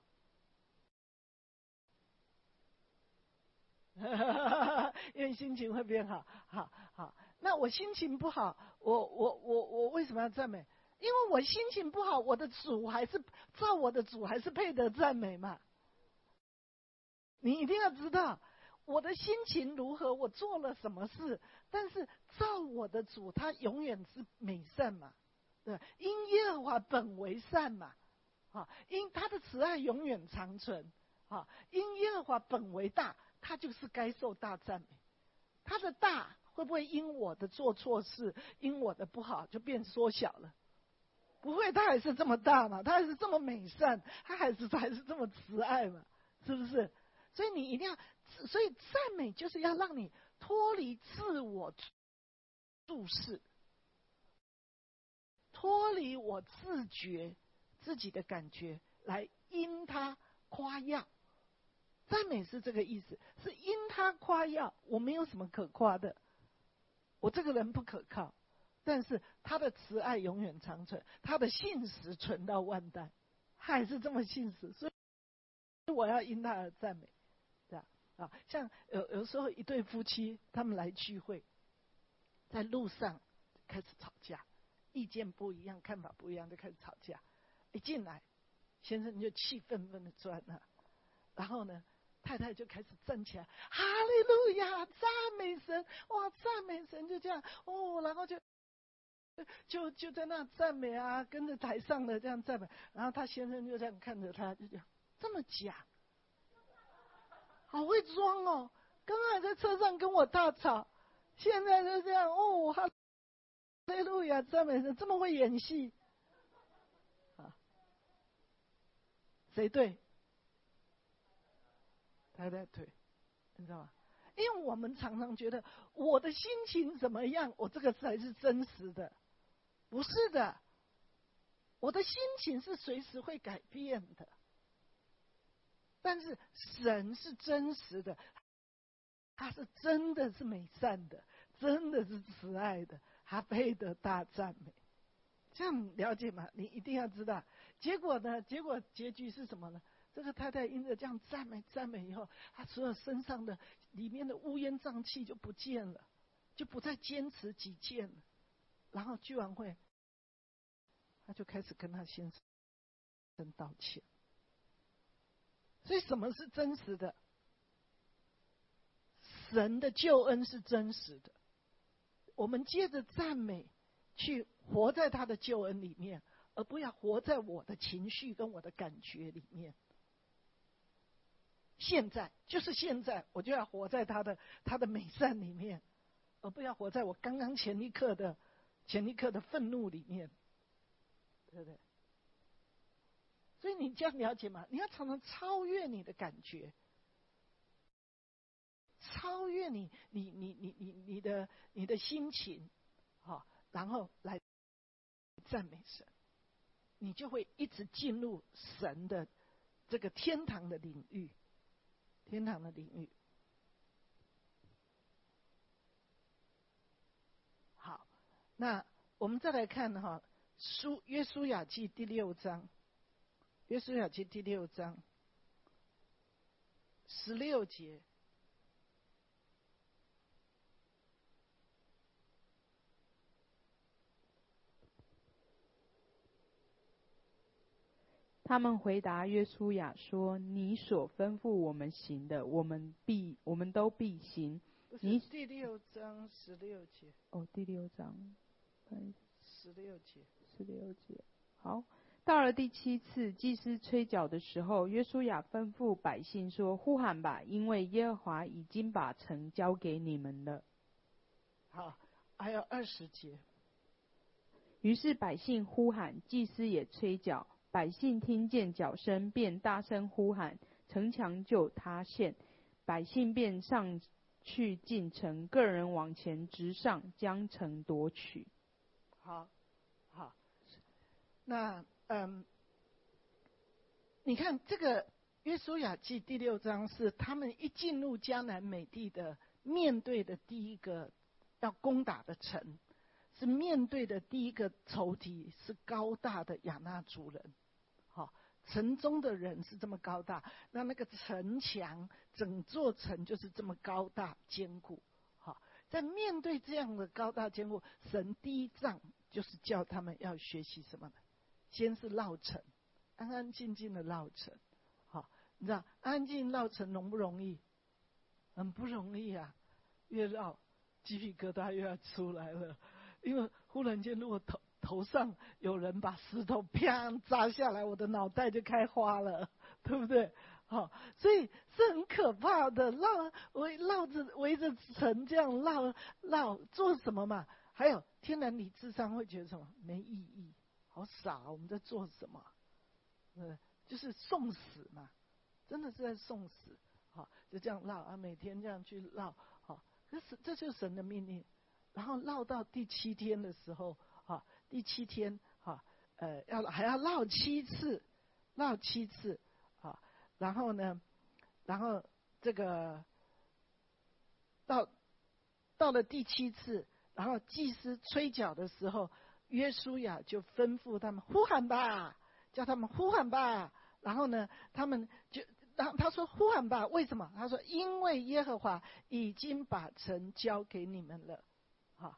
因为心情会变好，好好。那我心情不好，我我我我为什么要赞美？因为我心情不好，我的主还是照我的主还是配得赞美嘛。你一定要知道，我的心情如何，我做了什么事，但是照我的主，他永远是美善嘛，对，因耶和华本为善嘛，好，因他的慈爱永远长存。 啊，因耶和华本为大，他就是该受大赞美。他的大会不会因我的做错事，因我的不好就变缩小了？不会，他还是这么大嘛，他还是这么美善，他还是还是这么慈爱嘛，是不是？所以你一定要，所以赞美就是要让你脱离自我注视，脱离我自觉自己的感觉，来因他夸耀。赞美是这个意思，是因他夸耀。我没有什么可夸的，我这个人不可靠，但是他的慈爱永远长存，他的信实存到万代，还是这么信实，所以我要因他而赞美，这样啊。像有有时候一对夫妻他们来聚会，在路上开始吵架，意见不一样，看法不一样，就开始吵架。一进来，先生就气愤愤的钻了，然后呢，太太就开始站起来，哈利路亚，赞美神，哇，赞美神，就这样哦，然后就就就在那赞美啊，跟着台上的这样赞美，然后他先生就这样看着他，就这样这么假，好会装哦，刚刚还在车上跟我大吵，现在就这样哦，哈利路亚，赞美神，这么会演戏啊？谁对？太太对，你知道吗？因为我们常常觉得我的心情怎么样，我这个才是真实的，不是的，我的心情是随时会改变的，但是神是真实的，他是真的是美善的，真的是慈爱的，他配得大赞美。这样了解吗？你一定要知道。结果呢？结果结局是什么呢？这个太太因着这样赞美赞美以后，她所有身上的里面的乌烟瘴气就不见了，就不再坚持己见了。然后聚完会，她就开始跟她先生道歉。所以什么是真实的？神的救恩是真实的。我们借着赞美去活在他的救恩里面，而不要活在我的情绪跟我的感觉里面。现在就是现在，我就要活在他的他的美善里面，而不要活在我刚刚前一刻的前一刻的愤怒里面，对不对？所以你这样了解吗？你要常常超越你的感觉，超越你你你你你你的你的心情，好，然后来赞美神，你就会一直进入神的这个天堂的领域。天堂的领域。好，那我们再来看哈，书约书亚记第六章，约书亚记第六章十六节。 他们回答约书亚说：“你所吩咐我们行的，我们必我们都必行。”你第六章十六节。 哦，第六章， 十六节， 十六节。好，到了第七次祭司吹角的时候，约书亚吩咐百姓说：“呼喊吧，因为耶和华已经把城交给你们了。” 好，还有二十节。 于是百姓呼喊，祭司也吹角。百姓听见角声，便大声呼喊，城墙就塌陷，百姓便上去进城，个人往前直上，将城夺取。 好，好，那嗯，你看这个约书亚记第六章是他们一进入迦南美地的面对的第一个要攻打的城，是面对的第一个仇敌是高大的亚衲族人。好，城中的人是这么高大，那那个城墙整座城就是这么高大坚固。好，在面对这样的高大坚固，神第一仗就是叫他们要学习什么呢？先是绕城，安安静静的绕城。好，你知道安安静静绕城容不容易？很不容易啊，越绕鸡皮疙瘩越要出来了，因为忽然间如果头头上有人把石头啪砸下来，我的脑袋就开花了，对不对？ 好、哦，所以是很可怕的，绕围绕着围着城这样绕绕，做什么嘛？还有天然理智上会觉得什么没意义，好傻，我们在做什么？呃，就是送死嘛，真的是在送死。好、哦，就这样绕啊，每天这样去绕，好、哦，这是这就是神的命令。然后绕到第七天的时候，好、哦，第七天，好、哦，呃，要还要绕七次，绕七次，好、哦，然后呢，然后这个到到了第七次，然后祭司吹角的时候，约书亚就吩咐他们呼喊吧，叫他们呼喊吧。然后呢，他们就，然后他说呼喊吧，为什么？他说因为耶和华已经把城交给你们了。好，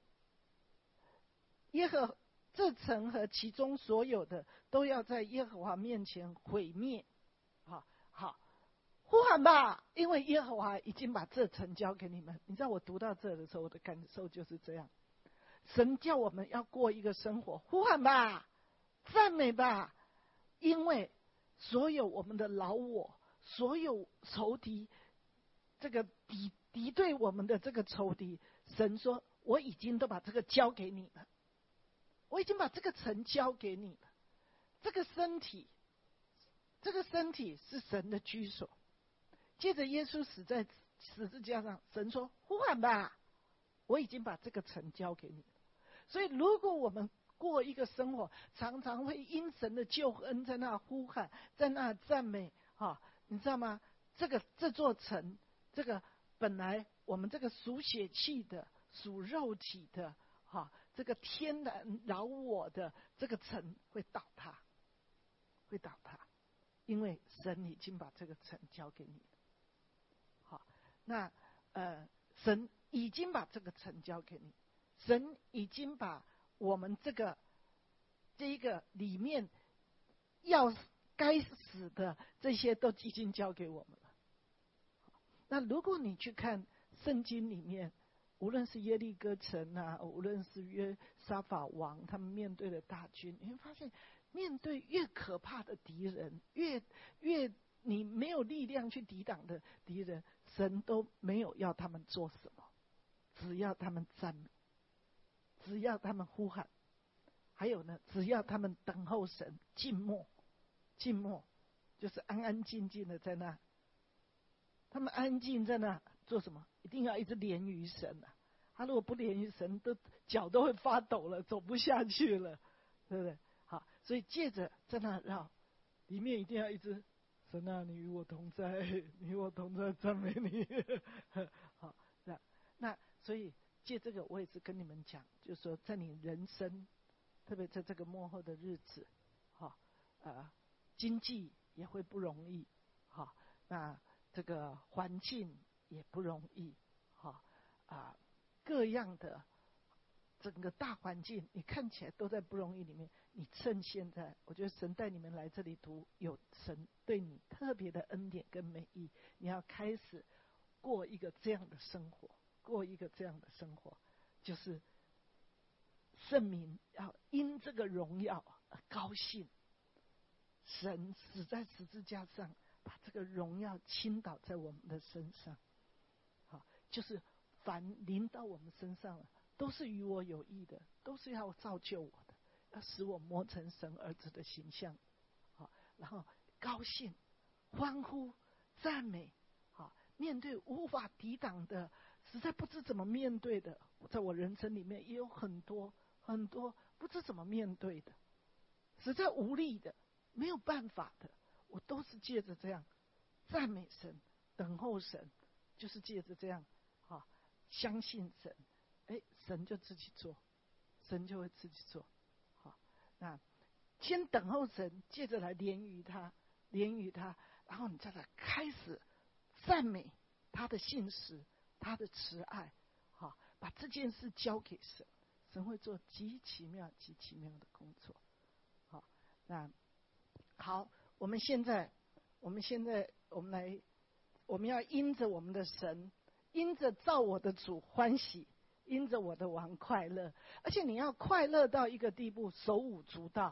耶和这城和其中所有的都要在耶和华面前毁灭。好，好，呼喊吧，因为耶和华已经把这城交给你们。你知道我读到这的时候，我的感受就是这样：神叫我们要过一个生活，呼喊吧，赞美吧，因为所有我们的老我，所有仇敌，这个敌敌对我们的这个仇敌，神说我已经都把这个交给你了，我已经把这个城交给你了。这个身体，这个身体是神的居所。接着耶稣死在十字架上，神说呼喊吧，我已经把这个城交给你了。所以如果我们过一个生活，常常会因神的救恩在那呼喊，在那赞美，哈，你知道吗？这个这座城，这个本来我们这个属血气的、属肉体的，哈，这个天然饶我的这个城会倒塌，会倒塌，因为神已经把这个城交给你了。好，那呃，神已经把这个城交给你，神已经把我们这个这一个里面要该死的这些都已经交给我们了。那如果你去看圣经里面，无论是耶利哥城啊，无论是约沙法王他们面对的大军，你会发现，面对越可怕的敌人，越越你没有力量去抵挡的敌人，神都没有要他们做什么，只要他们赞美，只要他们呼喊，还有呢，只要他们等候神，静默，静默，就是安安静静的在那。他们安静在那做什么？一定要一直连于神啊！他如果不连于神，都脚都会发抖了，走不下去了，对不对？好，所以借着在那绕，里面一定要一直神啊，你与我同在，你与我同在，赞美你。好，这样。那所以借这个，我也是跟你们讲，就是说，在你人生，特别在这个末后的日子，好，呃，经济也会不容易，好，那。这个环境也不容易，哈啊，各样的整个大环境，你看起来都在不容易里面。你趁现在，我觉得神带你们来这里读，有神对你特别的恩典跟美意，你要开始过一个这样的生活，过一个这样的生活，就是圣民要因这个荣耀而高兴。神死在十字架上。把这个荣耀倾倒在我们的身上，好，就是凡临到我们身上了，都是与我有益的，都是要造就我的，要使我磨成神儿子的形象，好，然后高兴、欢呼、赞美，好，面对无法抵挡的，实在不知怎么面对的，在我人生里面也有很多很多不知怎么面对的，实在无力的，没有办法的。我都是借着这样赞美神、等候神，就是借着这样，哈，相信神，哎，神就自己做，神就会自己做，好，那先等候神，接着来连于他，连于他，然后你再来开始赞美他的信实、他的慈爱，好，把这件事交给神，神会做极奇妙、极奇妙的工作，好，那好。我们现在，我们现在，我们来，我们要因着我们的神，因着造我的主欢喜，因着我的王快乐，而且你要快乐到一个地步，手舞足蹈，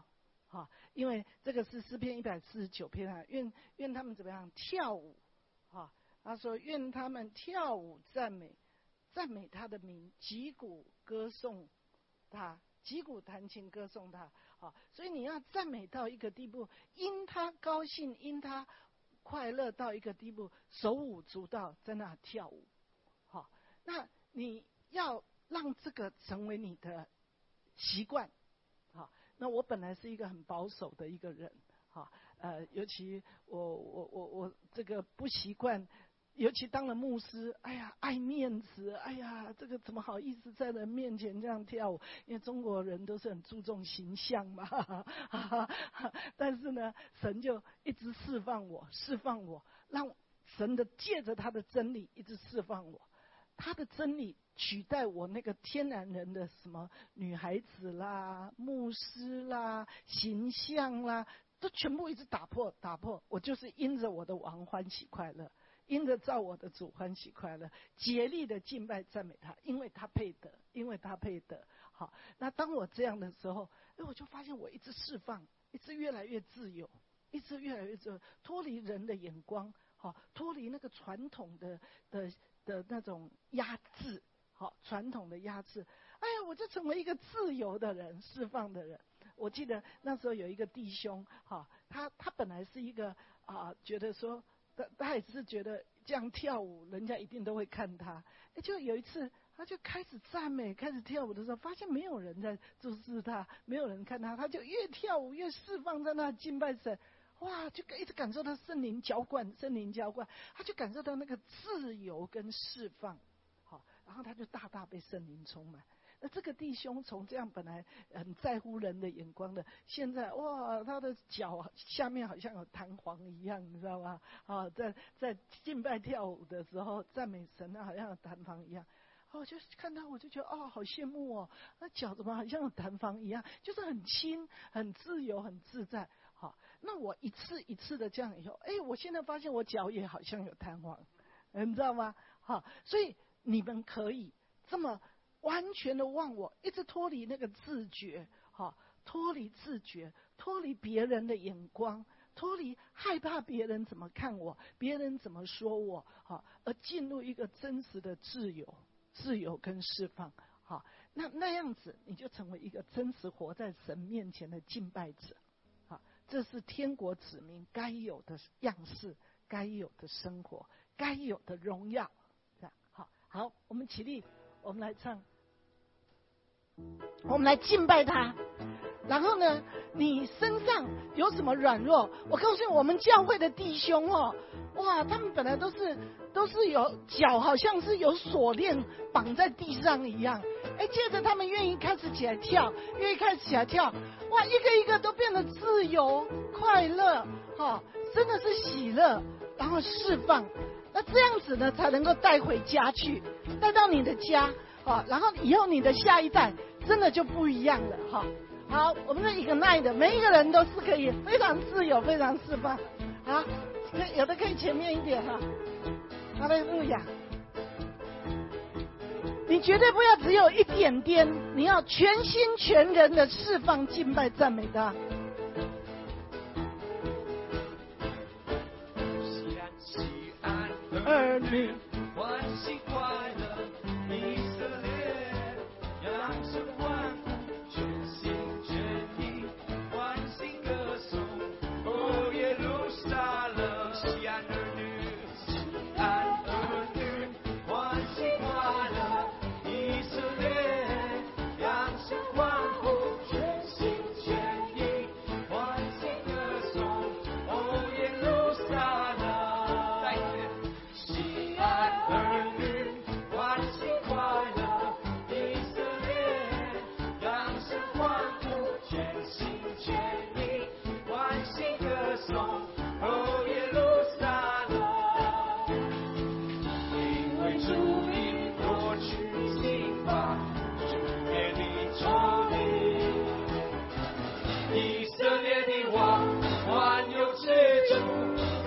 好，因为这个是诗篇一百四十九篇啊，愿愿他们怎么样跳舞，好，他说愿他们跳舞赞美，赞美他的名，击鼓歌颂他，击鼓弹琴歌颂他，好，所以你要赞美到一个地步，因他高兴，因他快乐到一个地步，手舞足蹈在那跳舞，好，那你要让这个成为你的习惯。好，那我本来是一个很保守的一个人，好，呃，尤其我我我我这个不习惯，尤其当了牧师，哎呀，爱面子，哎呀，这个怎么好意思在人面前这样跳舞？因为中国人都是很注重形象嘛，哈哈哈哈，但是呢，神就一直释放我，释放我，让神的借着他的真理一直释放我，他的真理取代我那个天然人的什么女孩子啦、牧师啦、形象啦，都全部一直打破打破。我就是因着我的王欢喜快乐，因着造我的主欢喜快乐，竭力的敬拜赞美他，因为他配得，因为他配得。好，那当我这样的时候，哎，我就发现我一直释放，一直越来越自由，一直越来越自由，脱离人的眼光，好，脱离那个传统的的的那种压制。好，传统的压制，哎呀，我就成为一个自由的人，释放的人。我记得那时候有一个弟兄，哈，他他本来是一个啊、呃，觉得说，他他也是觉得这样跳舞，人家一定都会看他。哎，就有一次，他就开始赞美，开始跳舞的时候，发现没有人在注视他，没有人看他，他就越跳舞越释放，在那敬拜神。哇，就一直感受到圣灵浇灌，圣灵浇灌，他就感受到那个自由跟释放。然后他就大大被圣灵充满。那这个弟兄从这样本来很在乎人的眼光的，现在哇，他的脚下面好像有弹簧一样，你知道吗？啊，在在敬拜跳舞的时候赞美神，好像有弹簧一样。哦，就看到我就觉得哦，好羡慕哦，那脚怎么好像有弹簧一样，就是很轻、很自由、很自在。好，那我一次一次的这样以后，哎，我现在发现我脚也好像有弹簧，你知道吗？好，所以你们可以这么完全的忘我，一直脱离那个自觉，哈，脱离自觉，脱离别人的眼光，脱离害怕别人怎么看我，别人怎么说我，哈，而进入一个真实的自由、自由跟释放，哈，那那样子你就成为一个真实活在神面前的敬拜者，哈，这是天国子民该有的样式，该有的生活，该有的荣耀。好，我们起立，我们来唱，我们来敬拜他。然后呢，你身上有什么软弱？我告诉你，我们教会的弟兄哦，哇，他们本来都是都是有脚，好像是有锁链绑在地上一样。哎，接着他们愿意开始起来跳，愿意开始起来跳，哇，一个一个都变得自由、快乐，哈、哦，真的是喜乐，然后释放。那这样子呢，才能够带回家去，带到你的家，好，然后以后你的下一代真的就不一样了，哈。好，我们的一个耐的，每一个人都是可以非常自由、非常释放，好，有的可以前面一点哈。哈利路亚！你绝对不要只有一点点，你要全心全人的释放、敬拜、赞美他。儿女欢喜快乐，以色列扬声欢呼，全心全意欢欣歌颂。哦，耶路撒冷，西安儿女，西安儿女欢喜快乐，以色列扬声欢呼，全心全意欢欣歌颂。哦，耶路撒冷。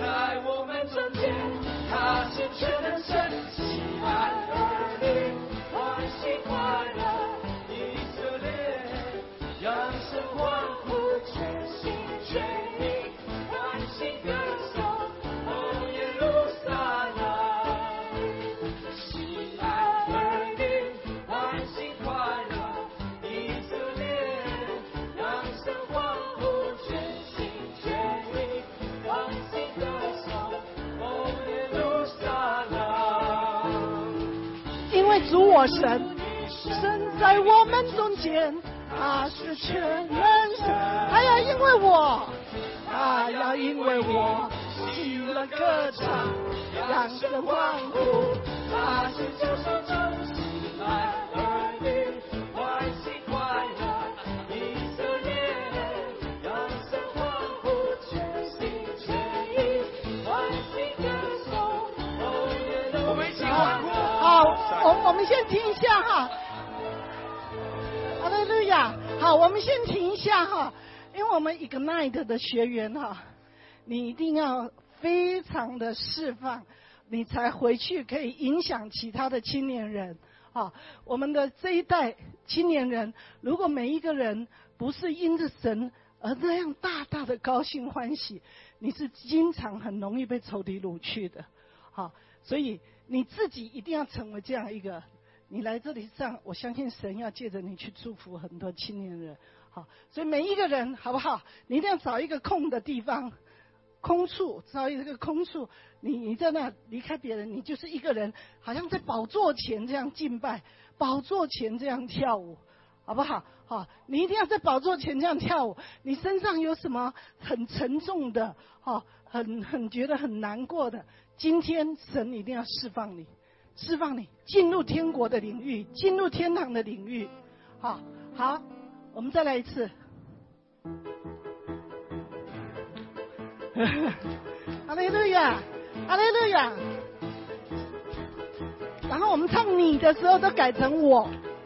全能神，西安儿女， 主我神，神在我们中间，他是全能神。还要因为我，他要因为我喜乐歌唱，让神欢呼，他是救赎中心爱儿女，欢喜快乐，以色列让神欢呼，全心全意欢喜歌颂。我们一起欢呼。好，我我们先停一下哈。哈利路亚。好，我们先停一下哈，因为我们 Ignite 的学员哈，你一定要非常的释放，你才回去可以影响其他的青年人。好，我们的这一代青年人，如果每一个人不是因着神而那样大大的高兴欢喜，你是经常很容易被仇敌掳去的。好，所以你自己一定要成为这样一个。你来这里上，我相信神要借着你去祝福很多青年人。好，所以每一个人好不好？你一定要找一个空的地方，空处，找一个空处，你你在那离开别人，你就是一个人，好像在宝座前这样敬拜，宝座前这样跳舞，好不好？好，你一定要在宝座前这样跳舞。你身上有什么很沉重的，好，很很觉得很难过的，今天神一定要释放你。释放你进入天国的领域，进入天堂的领域。好，好，我们再来一次。哈利路亚，哈利路亚。然后我们唱你的时候都改成我。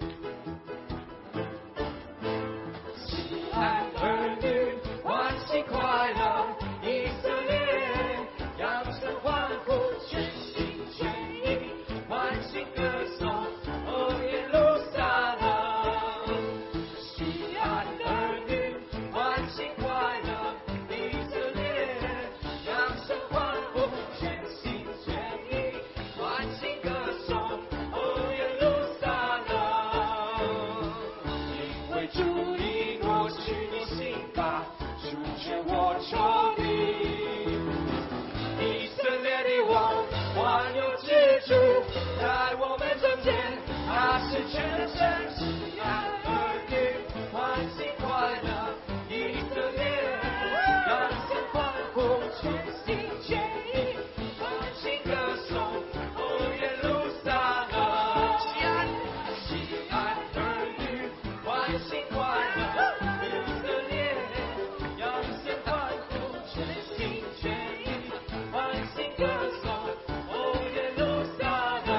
喜爱儿女，欢喜快乐，以色列扬声欢呼，全心全意。欢喜歌颂，哦耶路撒冷，喜爱儿女，欢喜快乐，以色列扬声欢呼，全心全意，欢喜歌颂，哦耶路撒冷。因为主已夺取你心吧，主权我求你，以色列的王，万有之主。在我们中间，他是全神喜爱儿女，欢喜快乐，以色列让神欢呼，全心全意，欢喜歌颂，哦耶路撒冷。喜爱喜爱儿女，欢喜快乐，以色列让神欢呼，全心全意，欢喜歌颂，哦耶路撒冷。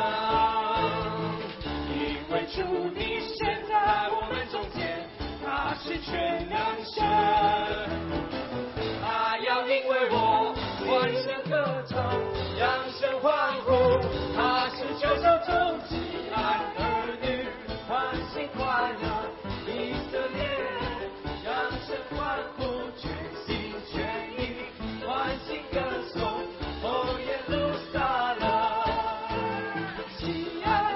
主你现在我们中间，他是全能神，他要因为我欢声歌唱，扬声欢呼，他是救赎中喜爱儿女，欢喜快乐，以色列扬声欢呼，全心全意，欢喜歌颂，哦耶路撒冷。喜爱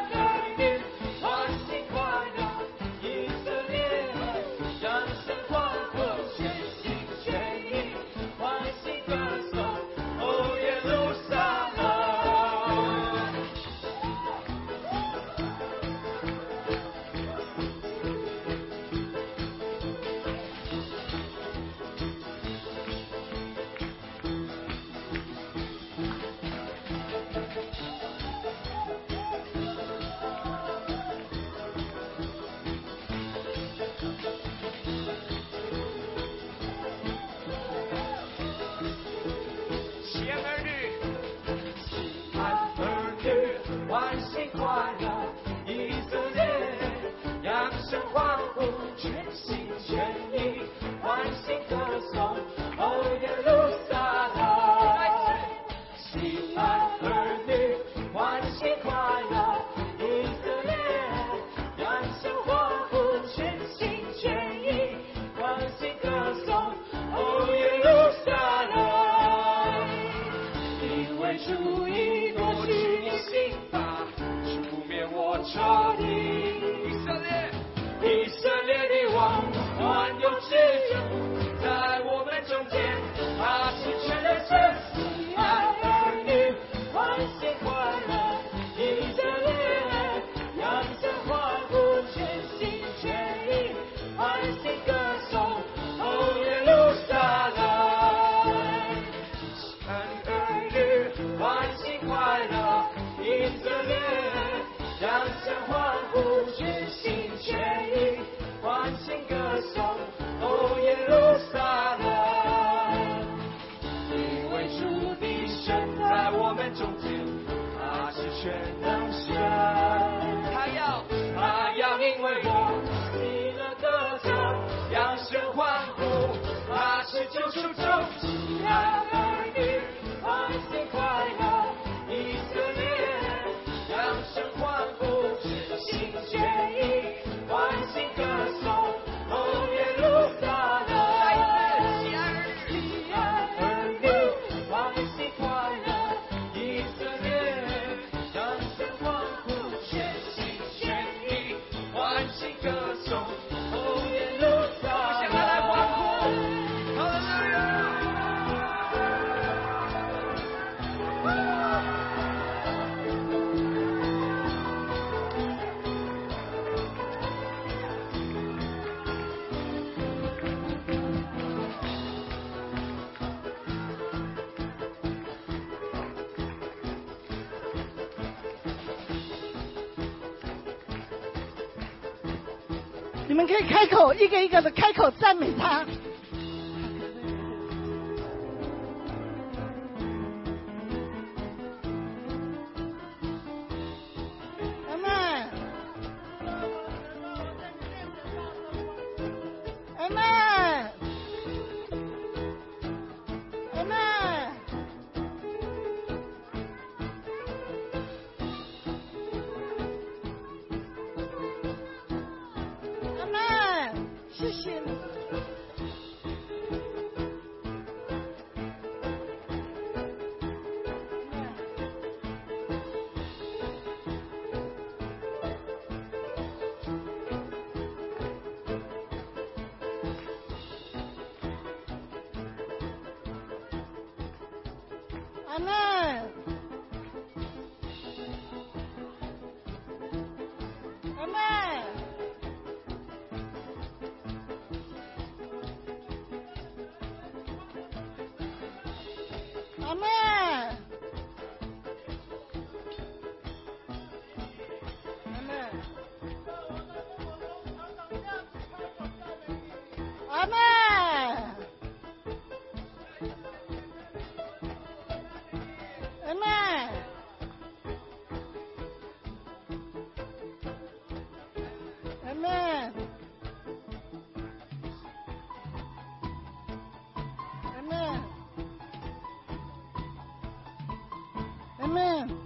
出终极爱儿女，欢喜快乐，以色列，扬声欢呼，全心全意，欢欣歌颂，哦耶路撒冷。喜爱儿女，欢喜快乐，以色列，扬声欢呼，全心全意，欢欣歌颂，哦耶路撒冷。来欢呼，哈利路亚！ 你们可以开口，一个一个的开口赞美他。阿门，阿门，阿门。阿门，谢谢你。阿门，阿门。阿门，阿门，阿门，阿门，阿门，阿门。Amen.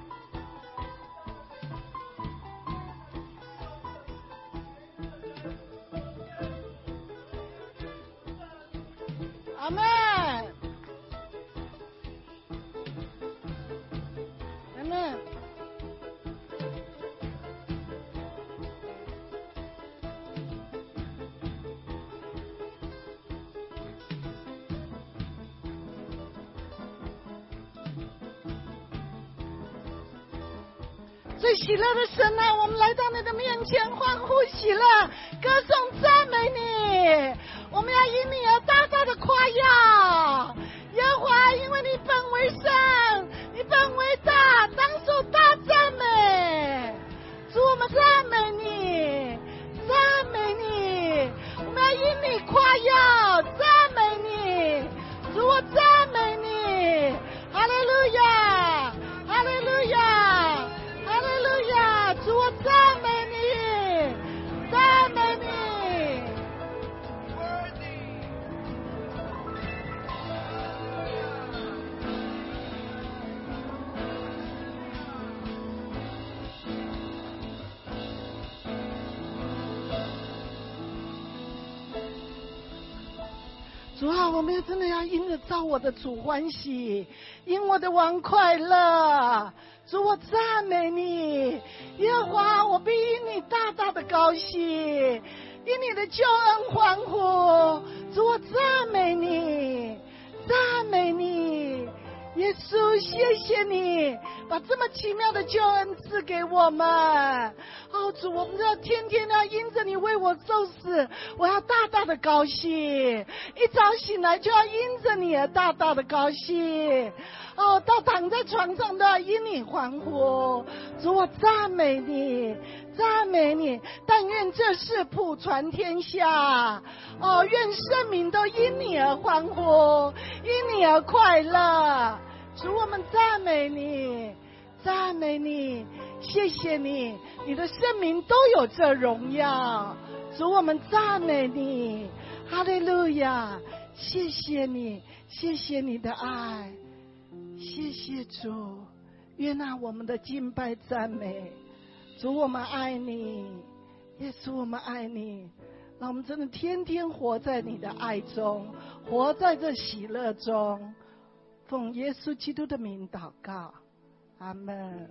Amen. Amen. 最喜乐的神啊，我们来到你的面前，欢呼喜乐，歌颂赞美你。我们要因你而大大的夸耀。耶和华，因为你本为圣，你本为大，当受大赞美。主，我们赞美你，赞美你。我们要因你夸耀，赞美你。主，我赞美你。哈利路亚，哈利路亚。哈利路亚，主，我赞美你，赞美你。主啊，我们真的要因着造我的主欢喜，因我的王快乐。主，我赞美你，耶和华，我必因你大大的高兴，因你的救恩欢呼。主，我赞美你，赞美你，耶稣，谢谢你把这么奇妙的救恩赐给我们。哦，主，我们要天天要因着你为我受死，我要大大的高兴，一早醒来就要因着你而大大的高兴。哦，到躺在床上都要因你欢呼。主，我赞美你，赞美你，但愿这事普传天下。哦，愿圣民都因你而欢呼，因你而快乐。主，我们赞美你，赞美你，谢谢你，你的圣民都有这荣耀。主，我们赞美你，哈利路亚， 谢谢你，谢谢你的爱，谢谢主，悦纳我们的敬拜赞美。主，我们爱你，耶稣，我们爱你。让我们真的天天活在你的爱中，活在这喜乐中。奉耶稣基督的名祷告，阿们。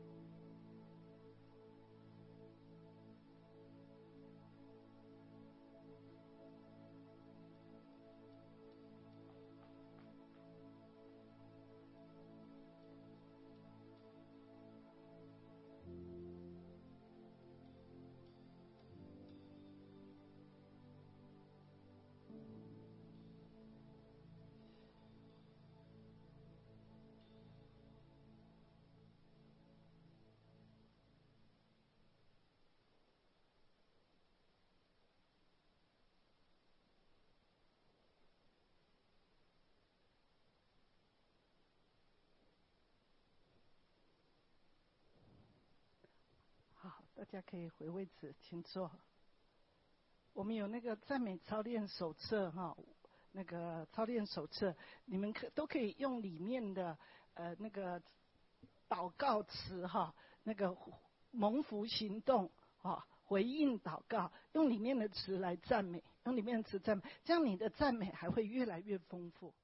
好，大家可以回位置，请坐。我们有那个赞美操练手册哈，那个操练手册，你们可都可以用里面的呃那个祷告词哈，那个蒙福行动哈，回应祷告，用里面的词来赞美，用里面的词赞美，这样你的赞美还会越来越丰富。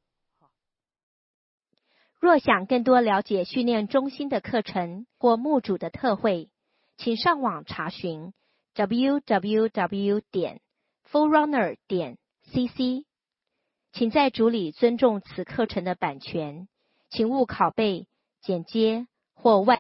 若想更多了解训练中心的课程或牧主的特会，请上网查询 double-u double-u double-u 点 forerunner 点 c c。请在主里尊重此课程的版权，请勿拷贝、剪接或外